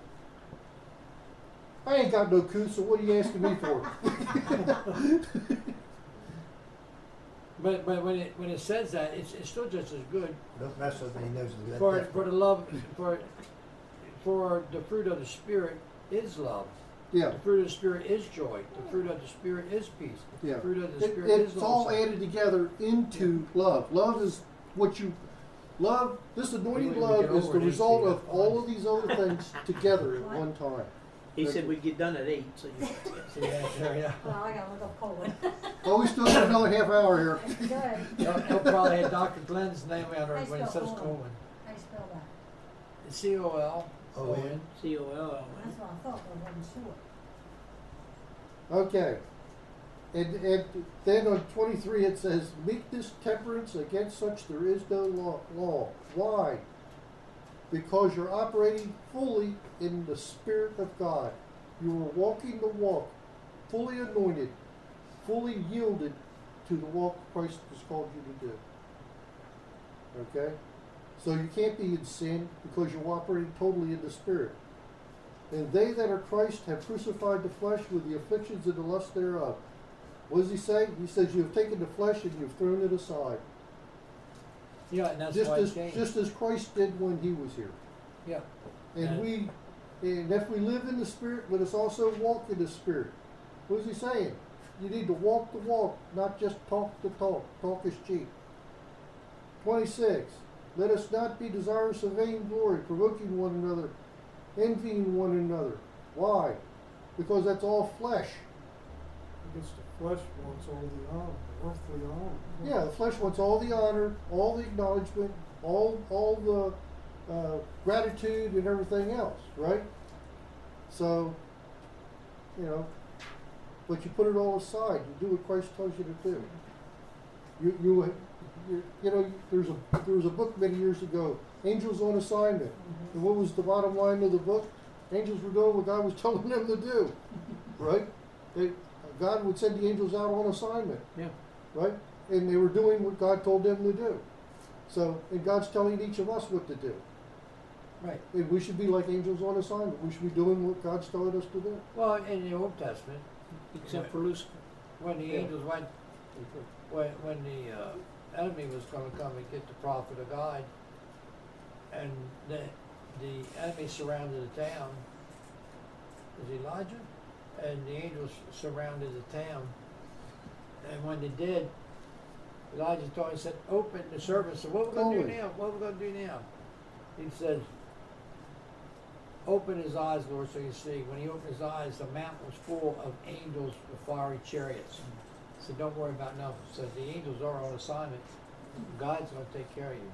Speaker 1: I ain't got no coup, so what are you asking me for?
Speaker 3: But, but when it, when it says that, it's, it's still just as good.
Speaker 5: Don't mess with me, he knows that.
Speaker 3: For, for the love, for, for the fruit of the Spirit is love.
Speaker 1: Yeah,
Speaker 3: The fruit of the Spirit is joy. The fruit of the Spirit is peace.
Speaker 1: yeah.
Speaker 3: The fruit of the
Speaker 1: It,
Speaker 3: Spirit is
Speaker 1: it's all
Speaker 3: long-suffering.
Speaker 1: added together into love. Love is what you, love, this anointed
Speaker 3: Wait, we
Speaker 1: love
Speaker 3: get
Speaker 1: is
Speaker 3: over
Speaker 1: the
Speaker 3: it,
Speaker 1: result
Speaker 3: it's
Speaker 1: of all of these other things together at one time.
Speaker 6: He said we'd get done at eight, so you.
Speaker 3: See that there, yeah.
Speaker 4: Well, I gotta look up colon.
Speaker 1: Oh, we still got another half hour here.
Speaker 4: Good.
Speaker 3: He'll, he'll probably have Doctor Glenn's name out
Speaker 4: I
Speaker 3: of when it
Speaker 4: spell
Speaker 3: says
Speaker 4: colon.
Speaker 3: colon.
Speaker 4: How do you spell that?
Speaker 3: C O L.
Speaker 5: O N.
Speaker 6: C O L L N.
Speaker 4: That's what I thought, but I wasn't sure.
Speaker 1: Okay. And, and then on twenty-three it says, meekness, temperance, against such there is no law. law. Why? Because you're operating fully in the Spirit of God. You are walking the walk, fully anointed, fully yielded to the walk Christ has called you to do. Okay? So you can't be in sin because you're operating totally in the Spirit. And they that are Christ have crucified the flesh with the afflictions and the lust thereof. What does he say? He says you have taken the flesh and you've thrown it aside.
Speaker 3: Yeah, and that's
Speaker 1: Just
Speaker 3: why
Speaker 1: as,
Speaker 3: it changed.
Speaker 1: just as Christ did when he was here.
Speaker 3: Yeah.
Speaker 1: And
Speaker 3: And-
Speaker 1: we, and if we live in the Spirit, let us also walk in the Spirit. What is he saying? You need to walk the walk, not just talk the talk. Talk is cheap. twenty-six. Let us not be desirous of vainglory, provoking one another, envying one another. Why? Because that's all flesh.
Speaker 2: Because the flesh wants all the honor, earthly honor.
Speaker 1: Yeah, the flesh wants all the honor, all the acknowledgement, all all the uh, gratitude and everything else, right? So, you know, but you put it all aside. You do what Christ tells you to do. You you you, you know, there's a there was a book many years ago, Angels on Assignment, and what was the bottom line of the book? Angels were doing what God was telling them to do, right? They, God would send the angels out on assignment.
Speaker 6: Yeah.
Speaker 1: Right? And they were doing what God told them to do. So, and God's telling each of us what to do.
Speaker 3: Right.
Speaker 1: And we should be like angels on assignment. We should be doing what God's telling us to do.
Speaker 3: Well, in the Old Testament,
Speaker 6: Except for Lucifer.
Speaker 3: when the
Speaker 1: Yeah.
Speaker 3: angels went, when, when the uh, enemy was going to come and get the prophet of God, and the, the enemy surrounded the town, was Elijah? And the angels surrounded the town. And when they did, Elijah told him, he said, open the servant said, what are we going to do
Speaker 1: Open.
Speaker 3: now? What are we going to do now? He said, open his eyes, Lord, so you see. When he opened his eyes, the mountain was full of angels with fiery chariots. He said, don't worry about nothing. He said, the angels are on assignment. God's going to take care of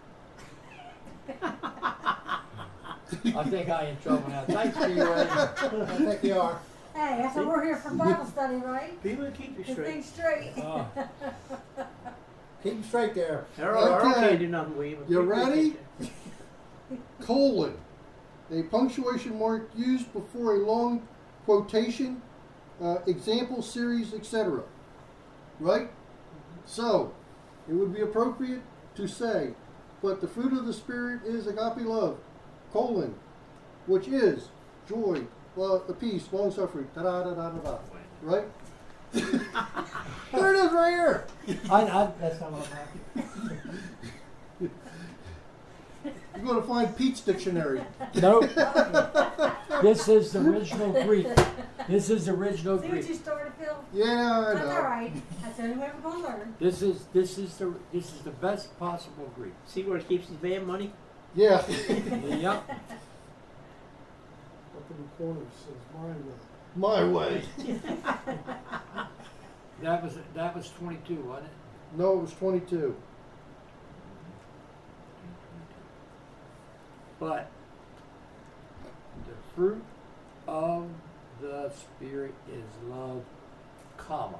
Speaker 3: you. I think I am in trouble now. Thanks for you, Eddie.
Speaker 5: I think you are.
Speaker 4: Hey, that's what we're here for Bible study, right?
Speaker 6: People keep you
Speaker 4: Get
Speaker 6: straight.
Speaker 4: things straight.
Speaker 3: Oh.
Speaker 5: Keep him straight there.
Speaker 6: Harold, Harold
Speaker 1: Okay.
Speaker 6: can't do nothing with you. but
Speaker 1: You
Speaker 6: people
Speaker 1: ready?
Speaker 6: can.
Speaker 1: Colon. A punctuation mark used before a long quotation, uh, example, series, et cetera. Right? So, it would be appropriate to say, but the fruit of the Spirit is agape love, colon, which is joy, love, peace, long suffering, da da da da da da. Right? There it is right here.
Speaker 3: I, I, that's not what happened.
Speaker 1: You're going to find Pete's dictionary.
Speaker 3: Nope. This is the original Greek. This is the original
Speaker 4: See what
Speaker 3: Greek.
Speaker 4: you started, Phil?
Speaker 1: Yeah, I
Speaker 4: That's
Speaker 1: know.
Speaker 4: all right. That's the only way we're gonna learn.
Speaker 3: This is this is the this is the best possible Greek.
Speaker 6: See where he keeps his van money?
Speaker 1: Yeah.
Speaker 3: Yep.
Speaker 2: Up in the corner it says, my way.
Speaker 1: My way.
Speaker 3: that was, that was twenty-two, wasn't it?
Speaker 1: No, it was twenty-two.
Speaker 3: But the fruit of the Spirit is love, comma.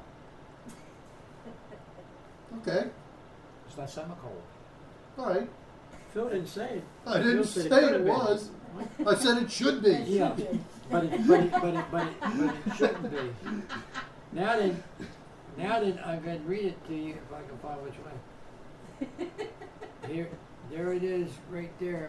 Speaker 1: Okay,
Speaker 3: It's not semicolon.
Speaker 1: all right.
Speaker 6: Phil didn't say it.
Speaker 1: I didn't
Speaker 6: Phil said
Speaker 1: say
Speaker 6: could've
Speaker 1: it
Speaker 6: been.
Speaker 1: was. I said it should be.
Speaker 3: Yeah, but it, but it, but it, but it, but it shouldn't be. Now then, now then, I'm going to read it to you if I can find which one. Here, there it is, right there.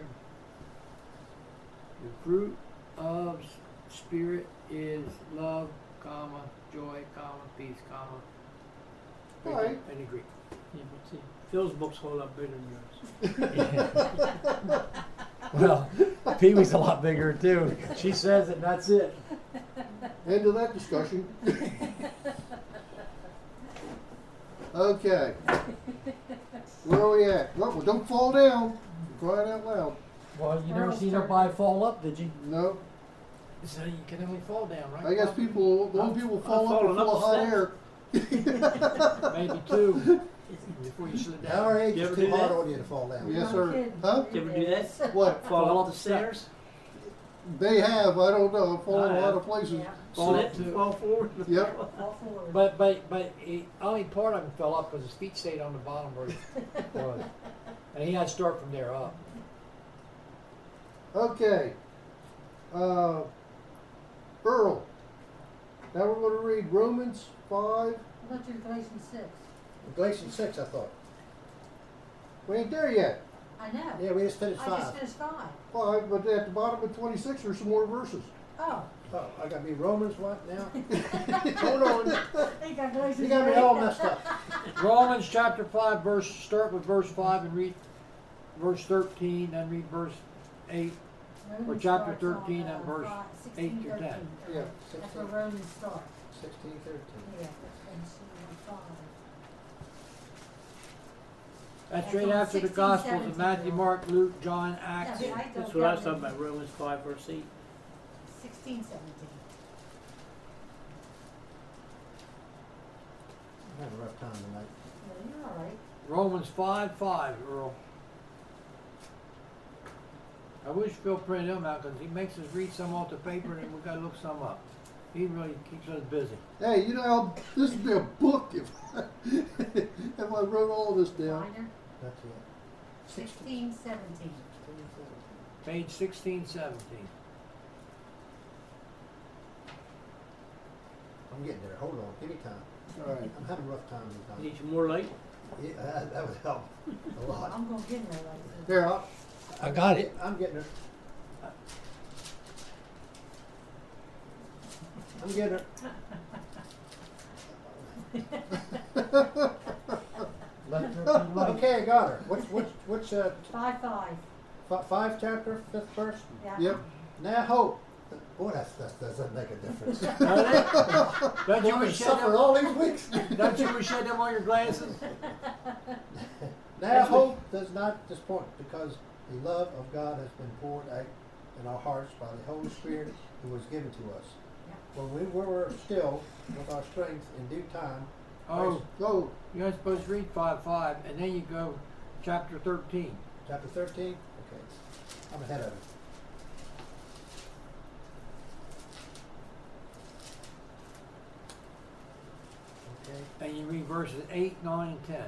Speaker 3: The fruit of s- Spirit is love, comma, joy, comma, peace, comma.
Speaker 1: All right.
Speaker 3: And agree.
Speaker 6: Yeah, but see, Phil's book's hold up better than yours.
Speaker 3: Well, Pee Wee's a lot bigger too. She says it, and that's it.
Speaker 1: End of that discussion. Okay. Where are we at? Well, well, don't fall down. You're crying out loud.
Speaker 3: Well, you never
Speaker 4: Earl's
Speaker 3: seen
Speaker 4: turn.
Speaker 3: nobody fall up, did you?
Speaker 1: No.
Speaker 3: So you can only fall down, right?
Speaker 1: I guess people, the only people
Speaker 6: I'm
Speaker 1: fall up are
Speaker 6: falling
Speaker 1: full of
Speaker 6: up
Speaker 1: hot
Speaker 6: the
Speaker 1: air.
Speaker 3: Maybe two before you slow down.
Speaker 5: Our age
Speaker 6: You
Speaker 5: is
Speaker 6: ever
Speaker 5: too
Speaker 6: do
Speaker 5: hard
Speaker 6: that?
Speaker 5: on you to fall down.
Speaker 1: Yes,
Speaker 4: I'm
Speaker 1: sir.
Speaker 4: kidding.
Speaker 1: Huh?
Speaker 6: You ever do that?
Speaker 1: What?
Speaker 6: Fall
Speaker 3: Fall
Speaker 6: up
Speaker 3: up
Speaker 6: the
Speaker 3: the steps.
Speaker 6: stairs?
Speaker 1: They have. I don't know. I've fallen
Speaker 6: I
Speaker 1: a lot
Speaker 6: have.
Speaker 1: of places.
Speaker 4: Yeah.
Speaker 3: Fall
Speaker 6: Slip,
Speaker 3: up to-
Speaker 6: fall forward.
Speaker 1: Yep.
Speaker 4: All forward.
Speaker 3: But but but he, only part of him fell up because his feet stayed on the bottom where he was, and he had to start from there up.
Speaker 1: Okay. Uh, Earl. Now we're going to read Romans five.
Speaker 4: How about your Galatians six?
Speaker 5: Galatians six, I thought.
Speaker 1: We ain't there yet.
Speaker 4: I know.
Speaker 5: Yeah, we just finished
Speaker 4: I just
Speaker 5: five.
Speaker 4: finished five.
Speaker 1: Five, but at the bottom of twenty-six there's some more verses.
Speaker 4: Oh.
Speaker 5: Oh, I got me Romans what now? Hold on.
Speaker 4: You got Galatians
Speaker 5: You got me
Speaker 4: three.
Speaker 5: all messed up.
Speaker 3: Romans chapter five, verse start with verse five and read verse thirteen, then read verse eight.
Speaker 4: Romans
Speaker 3: chapter
Speaker 4: starts on,
Speaker 3: thirteen
Speaker 4: uh,
Speaker 3: and verse
Speaker 4: five-
Speaker 3: eight
Speaker 4: sixteen,
Speaker 3: through ten.
Speaker 4: thirteen.
Speaker 1: Yeah.
Speaker 4: That's where Romans starts.
Speaker 5: Sixteen, thirteen.
Speaker 4: Yeah, that's when five.
Speaker 3: That's
Speaker 4: That's
Speaker 3: right
Speaker 4: on
Speaker 3: after the
Speaker 4: sixteen,
Speaker 3: Gospels of
Speaker 4: seventeen,
Speaker 3: Matthew,
Speaker 4: Bill.
Speaker 3: Mark, Luke, John, Acts.
Speaker 4: Yeah, but I
Speaker 6: That's
Speaker 4: don't
Speaker 6: what I was
Speaker 4: got
Speaker 6: talking
Speaker 4: it.
Speaker 6: about, Romans five verse eight.
Speaker 4: Sixteen, seventeen.
Speaker 5: I'm having a rough time tonight.
Speaker 4: Yeah, you're all right.
Speaker 3: Romans five five, Earl. I wish Phil printed them out because he makes us read some off the paper and then we gotta look some up. He really keeps us busy.
Speaker 1: Hey, you know, this would be a book if I, if I wrote all this down.
Speaker 4: Minor,
Speaker 5: That's it.
Speaker 4: sixteen, seventeen.
Speaker 5: Sixteen, seventeen.
Speaker 3: Page sixteen, seventeen.
Speaker 5: I'm getting there. Hold on. Give me time.
Speaker 1: All right.
Speaker 5: I'm having a rough time tonight.
Speaker 6: Need some more light?
Speaker 5: Yeah, that, that would help a lot.
Speaker 4: I'm gonna get there like
Speaker 1: Here, I'll,
Speaker 3: I got it.
Speaker 5: I'm getting her. I'm getting her. Okay, I got her. Which, which, which, uh,
Speaker 4: Five, five.
Speaker 5: f- five chapter, fifth verse?
Speaker 4: Yeah.
Speaker 1: yep.
Speaker 5: Now hope. Boy, that's, that doesn't make a difference.
Speaker 3: Don't you
Speaker 5: I've
Speaker 3: wish you had
Speaker 5: suffered
Speaker 3: them,
Speaker 5: all these weeks.
Speaker 3: don't you wish you had them on your glasses?
Speaker 5: Now hope does not disappoint, because the love of God has been poured out in our hearts by the Holy Spirit who was given to us. When we were still with our strength in due time,
Speaker 3: Oh,
Speaker 1: Go.
Speaker 3: you're not supposed to read five five and then you go chapter thirteen.
Speaker 5: chapter thirteen, okay, I'm ahead of it. Okay.
Speaker 3: And you read verses eight, nine, and ten.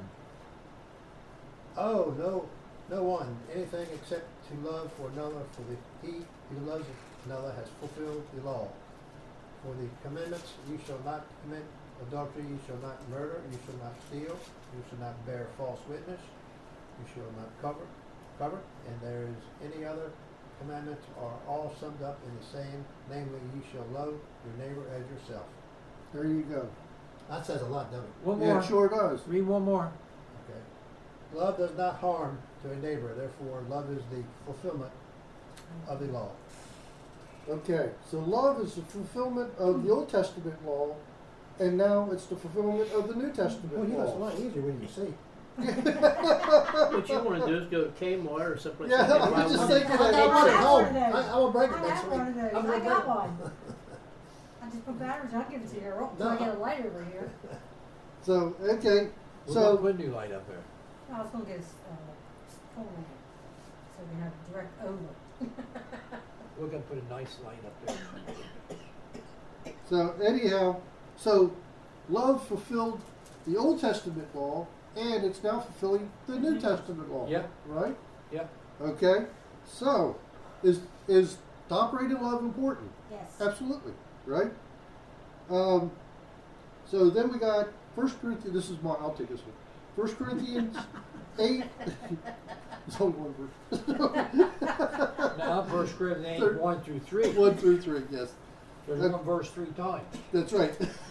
Speaker 5: Oh, no, no one, anything except to love for another, for the, he who loves another has fulfilled the law. For the commandments, you shall not commit adultery, you shall not murder, you shall not steal, you shall not bear false witness, you shall not cover, cover, and there is any other commandments are all summed up in the same, namely, you shall love your neighbor as yourself.
Speaker 1: There you go.
Speaker 5: That says a lot, doesn't it?
Speaker 3: One
Speaker 1: Yeah,
Speaker 3: more.
Speaker 1: it sure does.
Speaker 3: Read one more.
Speaker 5: Okay. Love does not harm to a neighbor, therefore love is the fulfillment of the law.
Speaker 1: Okay, so love is the fulfillment of the Old Testament law, and now it's the fulfillment of the New Testament
Speaker 5: Well, you know, it's a
Speaker 1: law.
Speaker 5: lot easier when you see.
Speaker 6: What you wanna do is go to Kmart or someplace.
Speaker 1: Yeah,
Speaker 6: like that,
Speaker 1: I
Speaker 6: buy
Speaker 1: was just
Speaker 6: one.
Speaker 1: thinking
Speaker 4: I
Speaker 1: that.
Speaker 4: got
Speaker 1: It's
Speaker 4: one.
Speaker 1: at
Speaker 4: I
Speaker 1: home.
Speaker 4: have one of those.
Speaker 5: I, I will break it
Speaker 4: I
Speaker 5: next
Speaker 4: have
Speaker 5: week.
Speaker 4: one of those.
Speaker 5: I'm gonna
Speaker 4: I got
Speaker 5: break it.
Speaker 4: one. I just put batteries, I'll give it to you. Oh,
Speaker 5: No,
Speaker 4: so I
Speaker 5: I-
Speaker 4: get a light over here.
Speaker 1: So, okay.
Speaker 3: We're
Speaker 1: So,
Speaker 3: gonna put a new light up there.
Speaker 4: I was gonna get us, uh, phone lamp, so we have direct over.
Speaker 3: We're gonna put a nice light up there.
Speaker 1: so anyhow, so love fulfilled the Old Testament law, and it's now fulfilling the New Testament law.
Speaker 3: Yeah.
Speaker 1: Right?
Speaker 3: Yeah.
Speaker 1: Okay. So, is is to operate in love important?
Speaker 4: Yes.
Speaker 1: Absolutely. Right? Um, so then we got First Corinthians, this is my, I'll take this one. First Corinthians eight, there's only one verse.
Speaker 3: Now, First Corinthians
Speaker 1: Third-
Speaker 3: eight, one through three.
Speaker 1: one through three, yes.
Speaker 3: There's
Speaker 1: That-
Speaker 3: one verse three times.
Speaker 1: That's right.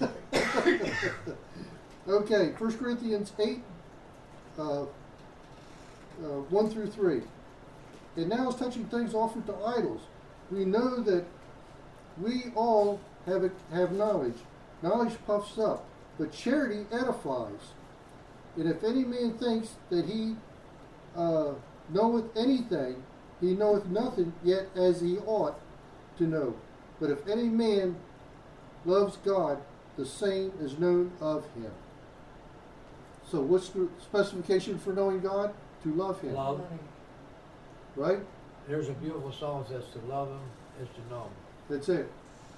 Speaker 1: Okay, First Corinthians eight, uh, uh, one through three. And now is touching things offered to idols. We know that we all have it, have knowledge. Knowledge puffs up, but charity edifies. And if any man thinks that he uh, knoweth anything, he knoweth nothing yet as he ought to know. But if any man loves God, the same is known of him. So what's the specification for knowing God? To love him.
Speaker 3: Love.
Speaker 1: Right?
Speaker 3: There's a beautiful song that says to love him is to know him.
Speaker 1: That's it.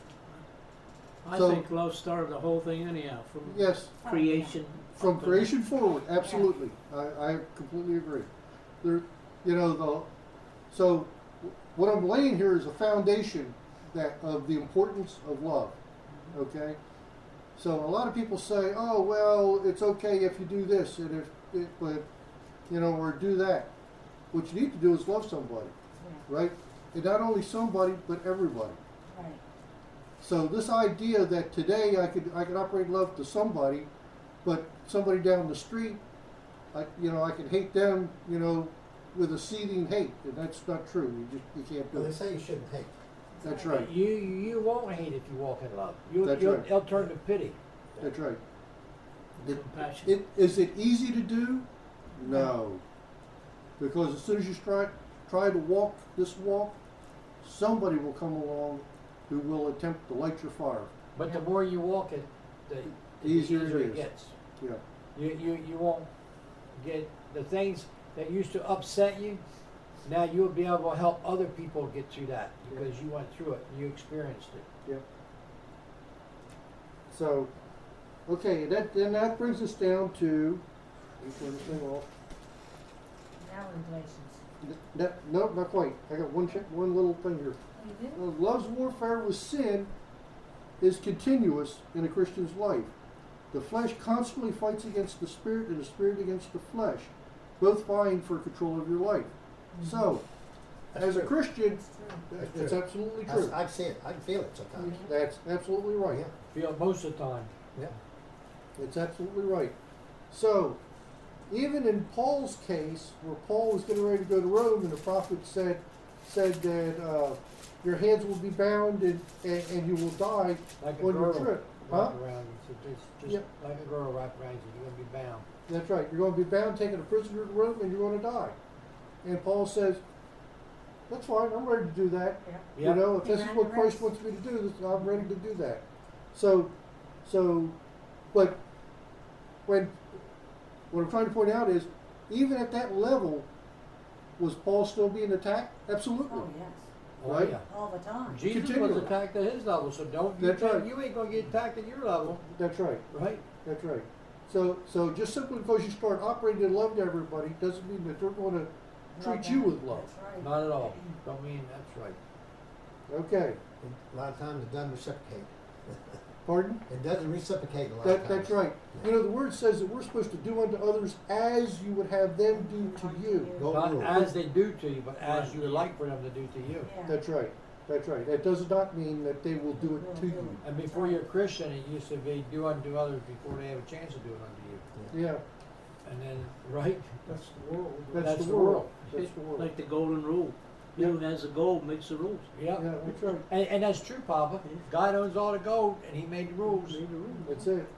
Speaker 6: I
Speaker 1: So-
Speaker 6: think love started the whole thing anyhow, from
Speaker 1: Yes.
Speaker 6: creation.
Speaker 1: From
Speaker 6: up to-
Speaker 1: creation forward, absolutely. I, I completely agree. There, you know, the, so what I'm laying here is a foundation that of the importance of love. Okay? So a lot of people say, oh, well, it's okay if you do this, and if, it, but, you know, or do that. What you need to do is love somebody,
Speaker 4: Yeah,
Speaker 1: right? And not only somebody, but everybody.
Speaker 4: right.
Speaker 1: So this idea that today I could I could operate love to somebody, but somebody down the street, I, you know, I can hate them, you know, with a seething hate, and that's not true. You just you can't do
Speaker 5: Well, they
Speaker 1: it.
Speaker 5: say you shouldn't hate.
Speaker 1: That's right.
Speaker 3: You you won't hate if you walk in love. You,
Speaker 1: That's
Speaker 3: you'll,
Speaker 1: right.
Speaker 3: It'll turn to pity.
Speaker 1: That's right. It,
Speaker 6: Compassion.
Speaker 1: it, is it easy to do? No. Because as soon as you try try to walk this walk, somebody will come along who will attempt to light your fire.
Speaker 3: But the
Speaker 4: Yeah.
Speaker 3: more you walk it, the, the
Speaker 1: Easier
Speaker 3: easier,
Speaker 1: it
Speaker 3: it
Speaker 1: is.
Speaker 3: gets.
Speaker 1: Yeah.
Speaker 3: You, you you won't get the things that used to upset you. Now you'll be able to help other people get through that because you went through it, you experienced it.
Speaker 1: Yeah. So, okay, that then that brings us down to. Let me turn this thing off.
Speaker 4: Now in Galatians.
Speaker 1: N- n- no, not quite. I got one check, one little thing here.
Speaker 4: Oh, you do?
Speaker 1: Uh, Love's warfare with sin is continuous in a Christian's life. The flesh constantly fights against the spirit, and the spirit against the flesh, both vying for control of your life. So,
Speaker 5: That's
Speaker 1: as a
Speaker 5: true.
Speaker 1: Christian,
Speaker 4: That's true.
Speaker 5: That's
Speaker 1: that's
Speaker 5: true.
Speaker 1: absolutely
Speaker 5: I,
Speaker 1: true.
Speaker 5: I see it. I can feel it sometimes.
Speaker 1: That's absolutely right.
Speaker 5: Yeah.
Speaker 3: Feel most of the time.
Speaker 5: Yeah.
Speaker 1: It's absolutely right. So, even in Paul's case, where Paul was getting ready to go to Rome, and the prophet said said that uh, your hands will be bound and, and, and you will die
Speaker 3: Like a
Speaker 1: on your
Speaker 3: girl
Speaker 1: trip. Huh?
Speaker 3: wrapped around you. So just, just
Speaker 1: Yep.
Speaker 3: like a girl wrapped around you, you're gonna be bound.
Speaker 1: That's right. You're going to be bound, taken a prisoner to Rome, and you're going to die. And Paul says, that's fine. I'm ready to do that.
Speaker 4: Yeah.
Speaker 3: Yeah.
Speaker 1: You know, if
Speaker 4: He
Speaker 1: this is
Speaker 4: ran
Speaker 1: what
Speaker 4: the
Speaker 1: Christ
Speaker 4: race.
Speaker 1: wants me to do, this, I'm ready to do that. So, so, but when what I'm trying to point out is, even at that level, was Paul still being attacked? Absolutely.
Speaker 4: Oh, yes.
Speaker 3: Oh,
Speaker 1: Right?
Speaker 3: yeah.
Speaker 4: All the time.
Speaker 3: Jesus
Speaker 1: Continually.
Speaker 3: was attacked at his level, so don't you
Speaker 1: That's
Speaker 3: think
Speaker 1: right.
Speaker 3: you ain't gonna get attacked at your level,
Speaker 1: That's right.
Speaker 3: right?
Speaker 1: That's right. So, so just simply because you start operating in love to everybody doesn't mean that they're going to treat
Speaker 4: Love
Speaker 1: you
Speaker 4: that.
Speaker 1: with love.
Speaker 4: That's right.
Speaker 3: Not at all. Don't mean that's right.
Speaker 1: Okay.
Speaker 5: And a lot of times it doesn't reciprocate.
Speaker 1: Pardon?
Speaker 5: It doesn't reciprocate a lot of
Speaker 1: That,
Speaker 5: times.
Speaker 1: that's right. You know, the word says that we're supposed to do unto others as you would have them do to you.
Speaker 5: Golden
Speaker 3: Not
Speaker 5: rule.
Speaker 3: as they do to you, but as you would like for them to do to you.
Speaker 4: Yeah.
Speaker 1: That's right. That's right. That does not mean that they will do it to you.
Speaker 3: And before you're a Christian, it used to be do unto others before they have a chance to do it unto you.
Speaker 1: Yeah,
Speaker 3: And then, right?
Speaker 2: That's the world.
Speaker 1: that's,
Speaker 3: That's
Speaker 1: the
Speaker 3: the
Speaker 1: world.
Speaker 3: world.
Speaker 1: That's the world.
Speaker 6: Like the golden rule. He who has the gold makes the rules.
Speaker 3: Yeah.
Speaker 1: Yeah, that's right.
Speaker 3: And, and that's true, Papa. God owns all the gold, and He made the rules.
Speaker 6: Made the rules.
Speaker 1: That's it.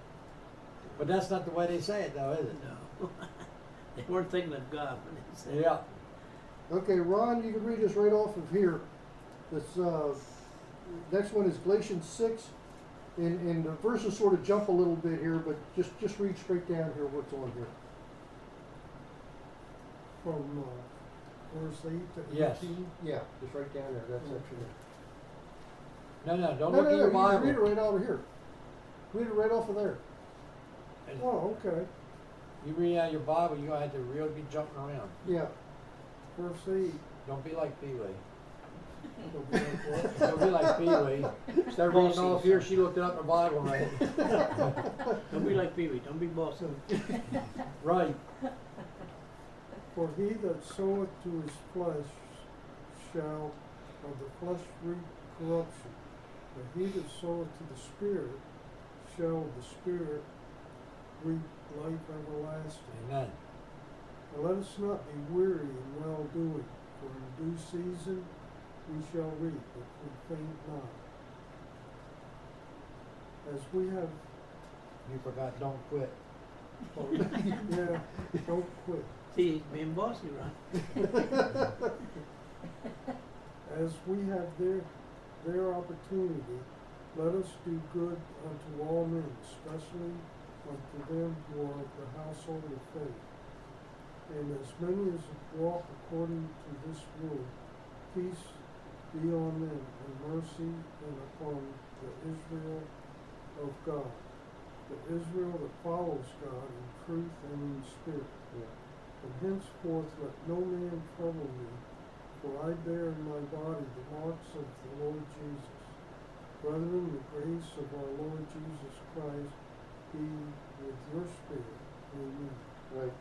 Speaker 3: But that's not the way they say it, though, is it?
Speaker 6: No. They weren't thinking of God when they said it.
Speaker 3: Yeah.
Speaker 1: Okay, Ron, you can read this right off of here. This uh, next one is Galatians six, and, and the verses sort of jump a little bit here, but just, just read straight down here what's on here.
Speaker 2: From uh, verse eight to
Speaker 3: Yes.
Speaker 2: eighteen.
Speaker 1: Yeah, just right down there, that section there.
Speaker 3: No, no, don't
Speaker 1: No,
Speaker 3: look
Speaker 1: no,
Speaker 3: at
Speaker 1: no,
Speaker 3: your
Speaker 1: you can
Speaker 3: Bible.
Speaker 1: read it right out of here. Read it right off of there.
Speaker 3: And
Speaker 2: Oh, okay.
Speaker 3: You read out your Bible, you're gonna have to really be jumping around.
Speaker 1: Yeah.
Speaker 2: Verse eight.
Speaker 3: Don't be like Pee Wee.
Speaker 2: It'll be like what?
Speaker 3: Don't be like Pee Wee. Instead of reading off here, she looked it up in the Bible, right?
Speaker 6: Don't be like Pee Wee, don't be bossy.
Speaker 3: Right.
Speaker 2: For he that soweth to his flesh shall of the flesh reap corruption, but he that soweth to the Spirit shall of the Spirit reap life everlasting.
Speaker 3: Amen.
Speaker 2: And let us not be weary in well doing, for in due season we shall reap if we faint not. As we have,
Speaker 3: You forgot, don't quit.
Speaker 2: yeah, don't quit.
Speaker 6: See, he's being bossy, right?
Speaker 2: As we have their, their opportunity, let us do good unto all men, especially unto them who are of the household of faith. And as many as walk according to this rule, peace be on them, and mercy and upon the Israel of God, the Israel that follows God in truth and in spirit. And henceforth let no man trouble me, for I bear in my body the marks of the Lord Jesus. Brethren, the grace of our Lord Jesus Christ be with your spirit. Amen.
Speaker 1: Right.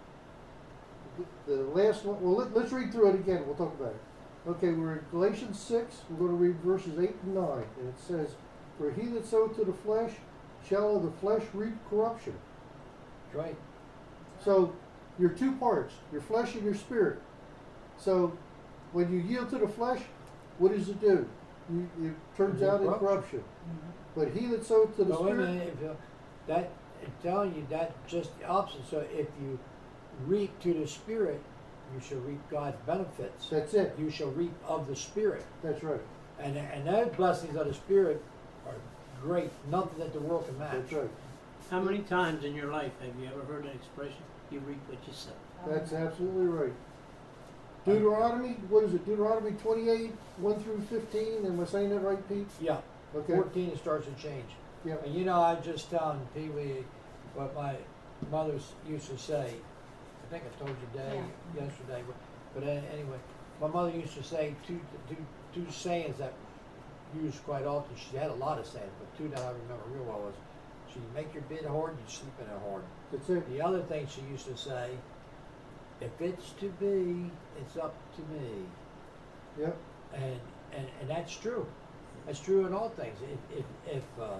Speaker 1: The the last one, well, let, let's read through it again. We'll talk about it. Okay, we're in Galatians six. We're going to read verses eight and nine. And it says, for he that soweth to the flesh shall of the flesh reap corruption.
Speaker 3: That's right.
Speaker 1: So, your two parts, your flesh and your spirit. So, when you yield to the flesh, what does it do? You, it turns
Speaker 3: It
Speaker 1: out in
Speaker 3: corrupts.
Speaker 1: corruption. But he that soweth to the
Speaker 3: But wait a
Speaker 1: spirit,
Speaker 3: minute, if you, that, I'm telling you, that's just the opposite. So if you reap to the Spirit, you shall reap God's benefits.
Speaker 1: that's it.
Speaker 3: You shall reap of the Spirit.
Speaker 1: That's right.
Speaker 3: And, and those blessings of the Spirit are great, nothing that the world can match.
Speaker 1: That's right.
Speaker 6: How many times in your life have you ever heard an expression, you reap what you sow?
Speaker 1: That's absolutely right. Deuteronomy, what is it? Deuteronomy twenty-eight, one through fifteen. Am I saying that right, Pete?
Speaker 3: Yeah,
Speaker 1: Okay.
Speaker 3: fourteen it starts to change.
Speaker 1: Yeah.
Speaker 3: And you know, I was just telling Pee Wee what my mother s- used to say. I think I told you day
Speaker 4: Yeah.
Speaker 3: yesterday, but, but a- anyway, my mother used to say two, two, two sayings that used quite often. She had a lot of sayings, but two that I remember real well was, she make your bed hard, you sleep in it hard.
Speaker 1: That's it.
Speaker 3: The other thing she used to say, if it's to be, it's up to me.
Speaker 1: Yep.
Speaker 3: And, and, and that's true. That's true in all things. If, if, if, uh,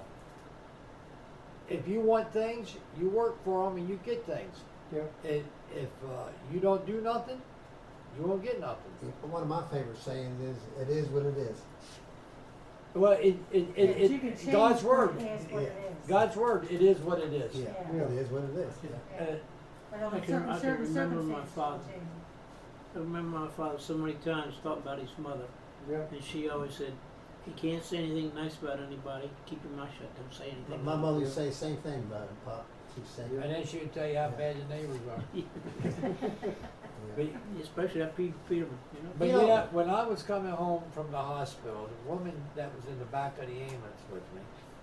Speaker 3: if you want things, you work for them and you get things.
Speaker 1: Yeah.
Speaker 3: If, if uh, you don't do nothing, you won't get nothing.
Speaker 5: One of my favorite sayings is, it is what it is.
Speaker 3: Well, it, it, it,
Speaker 4: Yes,
Speaker 3: it,
Speaker 4: you can change
Speaker 3: God's
Speaker 4: what
Speaker 3: word,
Speaker 4: it is, what it is.
Speaker 3: God's word, it is what it is.
Speaker 5: Yeah,
Speaker 1: Yeah.
Speaker 5: it is what it is.
Speaker 4: Yeah.
Speaker 3: Uh,
Speaker 4: But on
Speaker 6: I can-
Speaker 4: certain,
Speaker 6: I can
Speaker 4: certain
Speaker 6: remember my
Speaker 4: circumstances,
Speaker 6: father.
Speaker 4: you change
Speaker 6: I remember my father so many times talked about his mother,
Speaker 1: Yeah.
Speaker 6: and she always said, you can't say anything nice about anybody, keep your mouth shut, don't say anything.
Speaker 5: My
Speaker 6: nice."
Speaker 5: mother used to say the same thing about him, Pop. She'd say,
Speaker 1: Yeah.
Speaker 3: and then she would tell you how bad the neighbors are. But,
Speaker 6: Especially that Peter, Peterman, you know?
Speaker 3: but
Speaker 5: You
Speaker 3: you
Speaker 5: know-
Speaker 3: know, when I was coming home from the hospital, the woman that was in the back of the ambulance with me,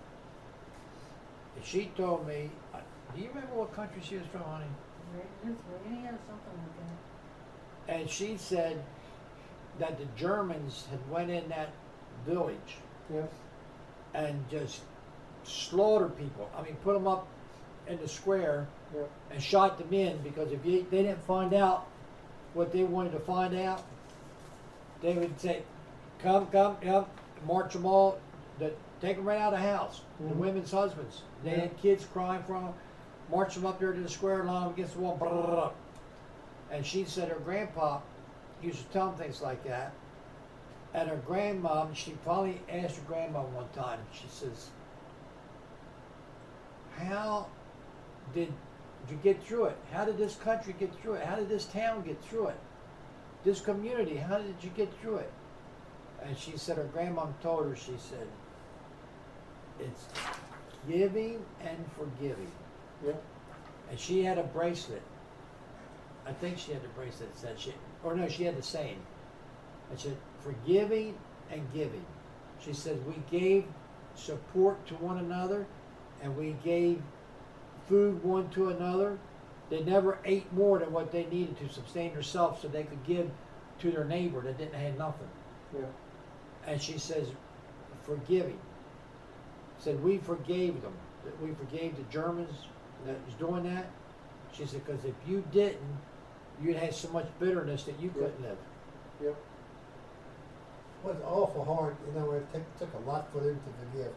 Speaker 3: she told me, uh, do you remember what country she was from, honey?
Speaker 4: Lithuania or something like that.
Speaker 3: And she said that the Germans had went in that village
Speaker 1: Yeah.
Speaker 3: and just slaughtered people. I mean, put them up in the square
Speaker 1: Yeah.
Speaker 3: and shot them in, because if you, they didn't find out what they wanted to find out, they would say, come, come, come, march them all, the, take them right out of the house,
Speaker 1: Mhm.
Speaker 3: the women's husbands. They
Speaker 1: Yeah.
Speaker 3: had kids crying for them, march them up there to the square, line them against the wall, blah, blah, blah. And she said her grandpa used to tell them things like that. And her grandmom, she finally asked her grandma one time, she says, how did you get through it? How did this country get through it? How did this town get through it? This community, how did you get through it? And she said her grandmom told her, she said, it's giving and forgiving.
Speaker 1: Yeah.
Speaker 3: And she had a bracelet. I think she had a bracelet that said she, or no, she had the same. It said forgiving and giving. She said we gave support to one another, and we gave food one to another. They never ate more than what they needed to sustain themselves, so they could give to their neighbor that didn't have nothing.
Speaker 1: Yeah.
Speaker 3: And she says, forgiving. Said we forgave them. That we forgave the Germans that was doing that. She said, because if you didn't, you'd have so much bitterness that you couldn't live.
Speaker 1: Yep.
Speaker 5: It was awful hard, you know, it took, took a lot for them to forgive.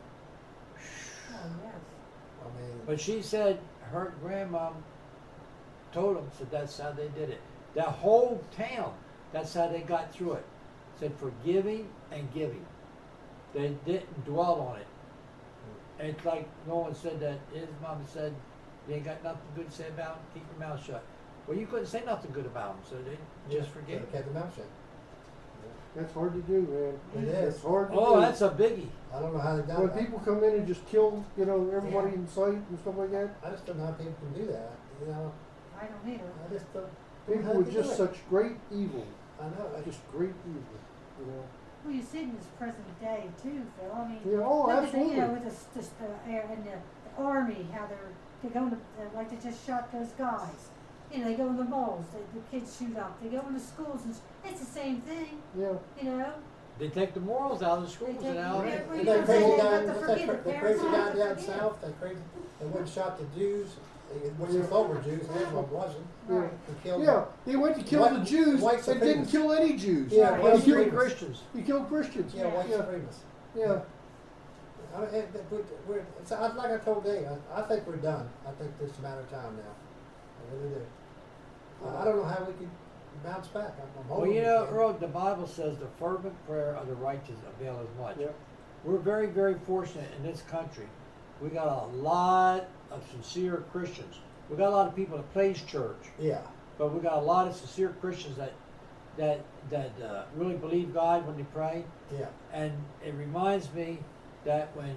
Speaker 4: Oh, yes.
Speaker 5: I mean,
Speaker 3: But she said her grandmom told them, said that's how they did it. The whole town, that's how they got through it. Said forgiving and giving. They didn't dwell on it. And it's like Nolan said that his mom said, you ain't got nothing good to say about him, keep your mouth shut. Well, you couldn't say nothing good about him, so they just forgave him.
Speaker 5: they kept their mouth shut.
Speaker 1: That's hard to do, man.
Speaker 5: It
Speaker 1: It's
Speaker 5: is.
Speaker 1: hard to do.
Speaker 3: Oh, that's a biggie.
Speaker 5: I don't know how they done
Speaker 1: When
Speaker 5: that.
Speaker 1: people come in and just kill, you know, everybody
Speaker 5: Yeah.
Speaker 1: in sight and stuff like that.
Speaker 5: I just don't know how people can do that, you know,
Speaker 4: I don't either.
Speaker 5: I just don't. don't know
Speaker 1: People
Speaker 5: how
Speaker 1: with
Speaker 5: they do
Speaker 1: just
Speaker 5: it.
Speaker 1: such great evil.
Speaker 5: I know, I just,
Speaker 1: Just great evil, you know.
Speaker 4: Well, you see it in this present day too, Phil. I mean,
Speaker 1: Yeah, oh,
Speaker 4: look at the,
Speaker 1: absolutely.
Speaker 4: you know, with this, this uh, air in the, the army, how they're they go into uh, like they just shot those guys. You know, they go in the malls, they, the kids shoot up. They go into schools, and s- it's the same thing.
Speaker 1: Yeah.
Speaker 4: You know,
Speaker 3: They take the morals out of the schools
Speaker 4: They
Speaker 3: and
Speaker 4: take-
Speaker 3: out.
Speaker 4: yeah,
Speaker 5: and
Speaker 4: you
Speaker 5: that
Speaker 4: know,
Speaker 5: crazy
Speaker 4: they-
Speaker 5: guy,
Speaker 4: they
Speaker 5: what's
Speaker 4: forget
Speaker 5: that,
Speaker 4: the
Speaker 5: that
Speaker 4: parents
Speaker 5: crazy guy
Speaker 4: have to
Speaker 5: down
Speaker 4: forget.
Speaker 5: south, that crazy, that went and shot the Jews, they- what you thought were Jews, half of them wasn't,
Speaker 1: Yeah.
Speaker 4: right?
Speaker 5: he killed
Speaker 1: Yeah,
Speaker 5: them.
Speaker 1: he went to kill
Speaker 5: White-
Speaker 1: the Jews
Speaker 5: white
Speaker 1: and didn't
Speaker 5: supremacists.
Speaker 1: kill any Jews.
Speaker 5: Yeah,
Speaker 4: Right.
Speaker 5: white
Speaker 3: He killed
Speaker 5: supremacists.
Speaker 3: Christians.
Speaker 1: He killed Christians.
Speaker 5: Yeah, white
Speaker 1: yeah.
Speaker 5: supremacists.
Speaker 1: Yeah.
Speaker 5: I mean, it, it, we're, it's, I- like I told Dave, I, I think we're done. I think it's a matter of time now. I really do. I, I don't know how we can bounce back. I'm, I'm
Speaker 3: Well,
Speaker 5: hoping
Speaker 3: you
Speaker 5: we
Speaker 3: know,
Speaker 5: can.
Speaker 3: Earl, the Bible says the fervent prayer of the righteous availeth much.
Speaker 1: Yeah.
Speaker 3: We're very, very fortunate in this country. We got a lot of sincere Christians. We got a lot of people that plays church,
Speaker 5: Yeah.
Speaker 3: but we got a lot of sincere Christians that that that uh, really believe God when they pray.
Speaker 5: Yeah.
Speaker 3: And it reminds me that when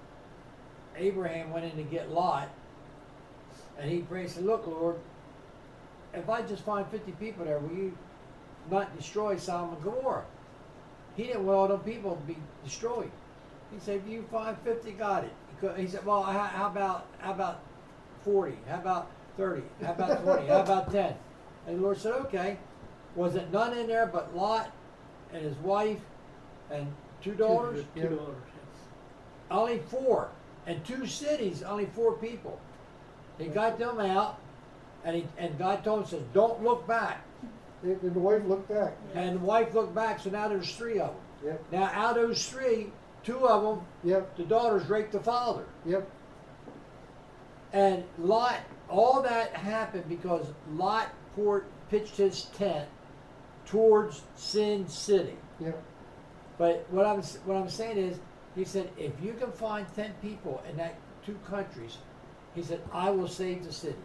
Speaker 3: Abraham went in to get Lot, and he prayed, said, "Look, Lord, if I just find fifty people there, will you not destroy Sodom and Gomorrah?" He didn't want all them people to be destroyed. He said, "If you find fifty, got it." He could- He said, "Well, how, how about how about forty? How about thirty? How about twenty? How about ten?" And the Lord said, "Okay." Was it none in there but Lot and his wife and two daughters?
Speaker 6: Two
Speaker 1: Yeah.
Speaker 6: daughters.
Speaker 3: Only four. And two cities, only four people. He got them out, and he and God told him, says, "Don't look back."
Speaker 1: And, and the wife looked back.
Speaker 3: And the wife looked back, so now there's three of them.
Speaker 1: Yep.
Speaker 3: Now out of those three, two of them,
Speaker 1: Yep.
Speaker 3: the daughters raped the father.
Speaker 1: Yep.
Speaker 3: And Lot, all that happened because Lot poured, pitched his tent towards Sin City.
Speaker 1: Yep.
Speaker 3: But what I'm what I'm saying is, he said, if you can find ten people in that two countries, he said, I will save the cities.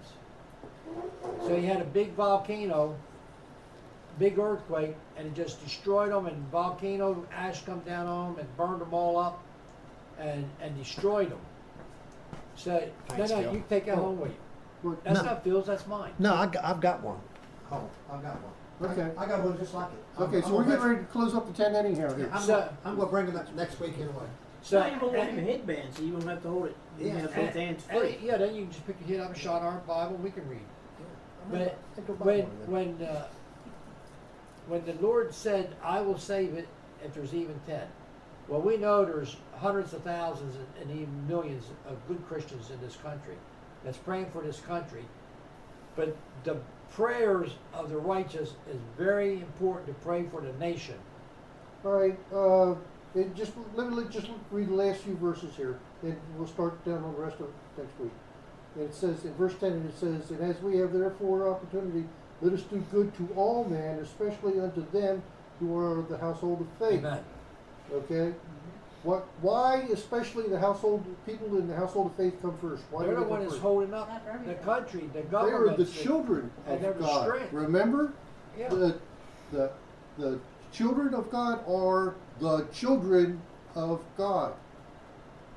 Speaker 3: So he had a big volcano, big earthquake, and it just destroyed them. And volcano ash come down on them and burned them all up, and and destroyed them. So
Speaker 7: Thanks,
Speaker 3: no, no,
Speaker 7: Phil.
Speaker 3: you take that home with you.
Speaker 1: What-
Speaker 3: That's
Speaker 5: No.
Speaker 3: not Phil's, that's mine.
Speaker 5: No, I got, I've got one. Oh, I've got one.
Speaker 1: Okay.
Speaker 5: I, I got one just like it. I'm-
Speaker 1: Okay,
Speaker 5: I'm
Speaker 1: so we're
Speaker 5: gonna
Speaker 1: getting
Speaker 5: bring-
Speaker 1: ready to close up the tent anyhow here.
Speaker 5: I'm,
Speaker 3: So-
Speaker 5: gonna, I'm gonna bring it up next week anyway.
Speaker 3: So
Speaker 6: Not even hold
Speaker 3: and-
Speaker 6: your headband, so you won't have to hold it. You
Speaker 5: Yeah,
Speaker 6: can have
Speaker 3: and-
Speaker 6: both hands
Speaker 3: and-
Speaker 6: free.
Speaker 3: yeah, then you can just pick your head up and shot our Bible. We can read.
Speaker 5: I'm
Speaker 3: But
Speaker 5: gonna- I think I'll buy
Speaker 3: when
Speaker 5: one of them.
Speaker 3: when uh, when the Lord said, "I will save it," if there's even ten, well, we know there's hundreds of thousands and, and even millions of good Christians in this country that's praying for this country. But the prayers of the righteous is very important to pray for the nation.
Speaker 1: All right. Uh, and just let me let- just read the last few verses here, and we'll start down on the rest of next week. And it says in verse ten, it says, "And as we have therefore opportunity, let us do good to all men, especially unto them who are of the household of faith."
Speaker 3: Amen.
Speaker 1: Okay. What? Why, especially the household people in the household of faith come first? Why
Speaker 3: They're
Speaker 1: do
Speaker 3: the
Speaker 1: they come
Speaker 3: one that's
Speaker 1: first?
Speaker 3: holding up
Speaker 4: Not
Speaker 3: the
Speaker 4: everything.
Speaker 3: country, the
Speaker 1: They
Speaker 3: government.
Speaker 1: are the children
Speaker 3: and they're
Speaker 1: of
Speaker 3: the
Speaker 1: God.
Speaker 3: strength.
Speaker 1: Remember,
Speaker 3: Yeah.
Speaker 1: the the the children of God are the children of God.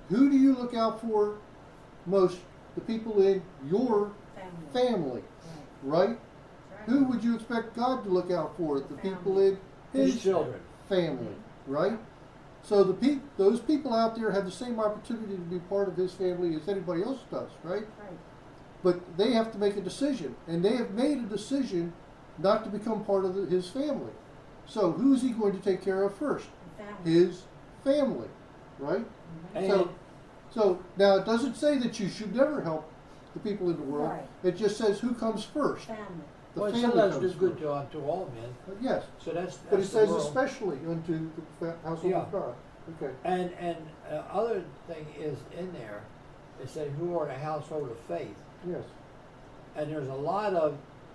Speaker 1: who do you look out for most? The people in your
Speaker 4: Family.
Speaker 1: family,
Speaker 4: Right.
Speaker 1: right?
Speaker 4: Right.
Speaker 1: Who would you expect God to look out for? The people in
Speaker 3: His
Speaker 1: his
Speaker 3: children.
Speaker 1: family, right? So the peop- those people out there have the same opportunity to be part of his family as anybody else does, right?
Speaker 4: Right.
Speaker 1: But they have to make a decision, and they have made a decision not to become part of the, his family. So who's he going to take care of first?
Speaker 4: The family.
Speaker 1: His family, right?
Speaker 4: Mhm.
Speaker 3: And
Speaker 1: So, so now it doesn't say that you should never help the people in the world.
Speaker 4: Right.
Speaker 1: It just says who comes first.
Speaker 4: Family.
Speaker 1: The
Speaker 3: well, it
Speaker 1: family
Speaker 3: says
Speaker 1: comes
Speaker 3: do good
Speaker 1: first.
Speaker 3: to unto all men.
Speaker 1: Uh, Yes,
Speaker 3: So that's,
Speaker 1: but it
Speaker 3: that's the
Speaker 1: says
Speaker 3: world.
Speaker 1: especially unto the fa- household
Speaker 3: Yeah.
Speaker 1: of God. Okay.
Speaker 3: And and uh, other thing is in there, it said who are the household of faith,
Speaker 1: Yes.
Speaker 3: and there's a lot of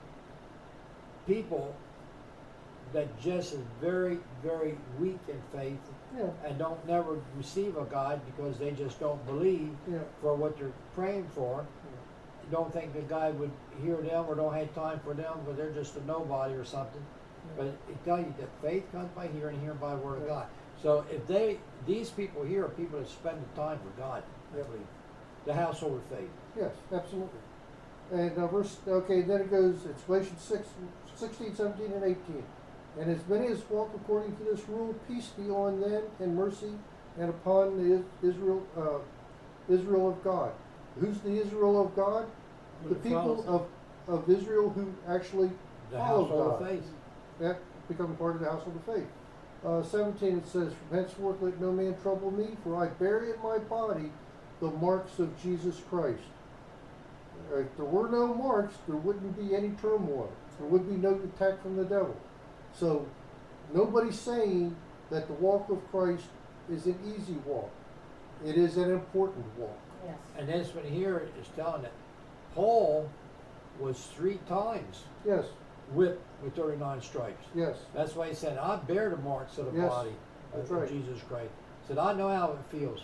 Speaker 3: people that just is very very weak in faith
Speaker 1: Yeah.
Speaker 3: and don't never receive a God because they just don't believe
Speaker 1: Yeah.
Speaker 3: for what they're praying for. Don't think that God would hear them or don't have time for them because they're just a nobody or something. But it tells you that faith comes by hearing, and hearing by the word of God. So if they, these people here are people that spend the time with God, I
Speaker 1: Yeah.
Speaker 3: believe. The household of faith.
Speaker 1: Yes, absolutely. And uh, verse, okay, then it goes, it's Galatians six, sixteen, seventeen, and eighteen. And as many as walk according to this rule, peace be on them and mercy and upon the Is- Israel, uh, Israel of God. Who's the Israel of God? The
Speaker 6: Who
Speaker 1: people
Speaker 6: follows
Speaker 1: of, of Israel who actually
Speaker 3: The
Speaker 1: follow
Speaker 3: household
Speaker 1: God.
Speaker 3: of faith.
Speaker 1: That become part of the household of faith. Uh, seventeen, it says, from henceforth let no man trouble me, for I bear in my body the marks of Jesus Christ. Uh, if there were no marks, there wouldn't be any turmoil. There would be no attack from the devil. So nobody's saying that the walk of Christ is an easy walk. It is an important walk.
Speaker 4: Yes.
Speaker 3: And this one here is telling that Paul was three times
Speaker 1: Yes,
Speaker 3: whipped with thirty-nine stripes.
Speaker 1: yes,
Speaker 3: That's why he said, I bear the marks of the
Speaker 1: Yes,
Speaker 3: body
Speaker 1: that's
Speaker 3: of
Speaker 1: right.
Speaker 3: Jesus Christ. He said, I know how it feels.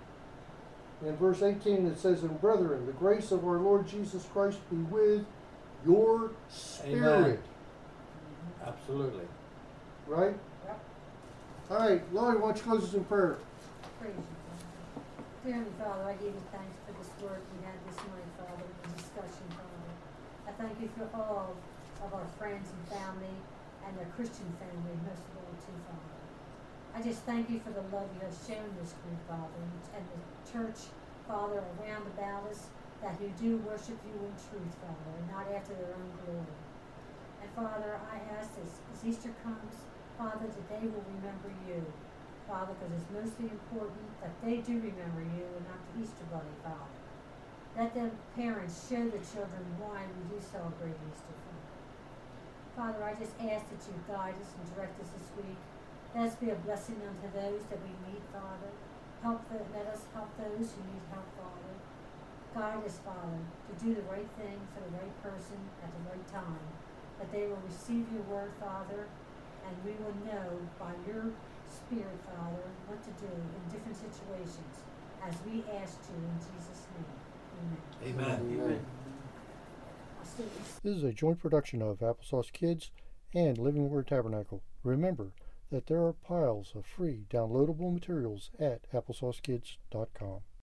Speaker 1: in verse eighteen it says, and brethren, the grace of our Lord Jesus Christ be with your spirit.
Speaker 3: Amen. Absolutely.
Speaker 1: Right?
Speaker 4: Yep.
Speaker 1: All right, Laurie, why don't you close us in prayer?
Speaker 4: Praise you, Father. Dear Heavenly Father, I give you thanks for this word we had this morning, Father, the discussion, Father. I thank you for all of our friends and family and their Christian family, most of all, too, Father. I just thank you for the love you have shown this group, Father, and the church, Father, around about us, that who do worship you in truth, Father, and not after their own glory. And Father, I ask this, as Easter comes, Father, that they will remember you. Father, because it's mostly important that they do remember you and not the Easter Bunny, Father. Let them parents show the children why we do celebrate Easter, Father. Father, I just ask that you guide us and direct us this week. Let us be a blessing unto those that we meet, Father. Help the, let us help those who need help, Father. Guide us, Father, to do the right thing for the right person at the right time. That they will receive your word, Father, and we will know by your Spirit, Father, what to do in different situations, as we ask you in Jesus' name. Amen.
Speaker 3: Amen.
Speaker 1: Amen.
Speaker 4: I'll still be
Speaker 1: This is a joint production of Applesauce Kids and Living Word Tabernacle. Remember that there are piles of free downloadable materials at applesauce kids dot com.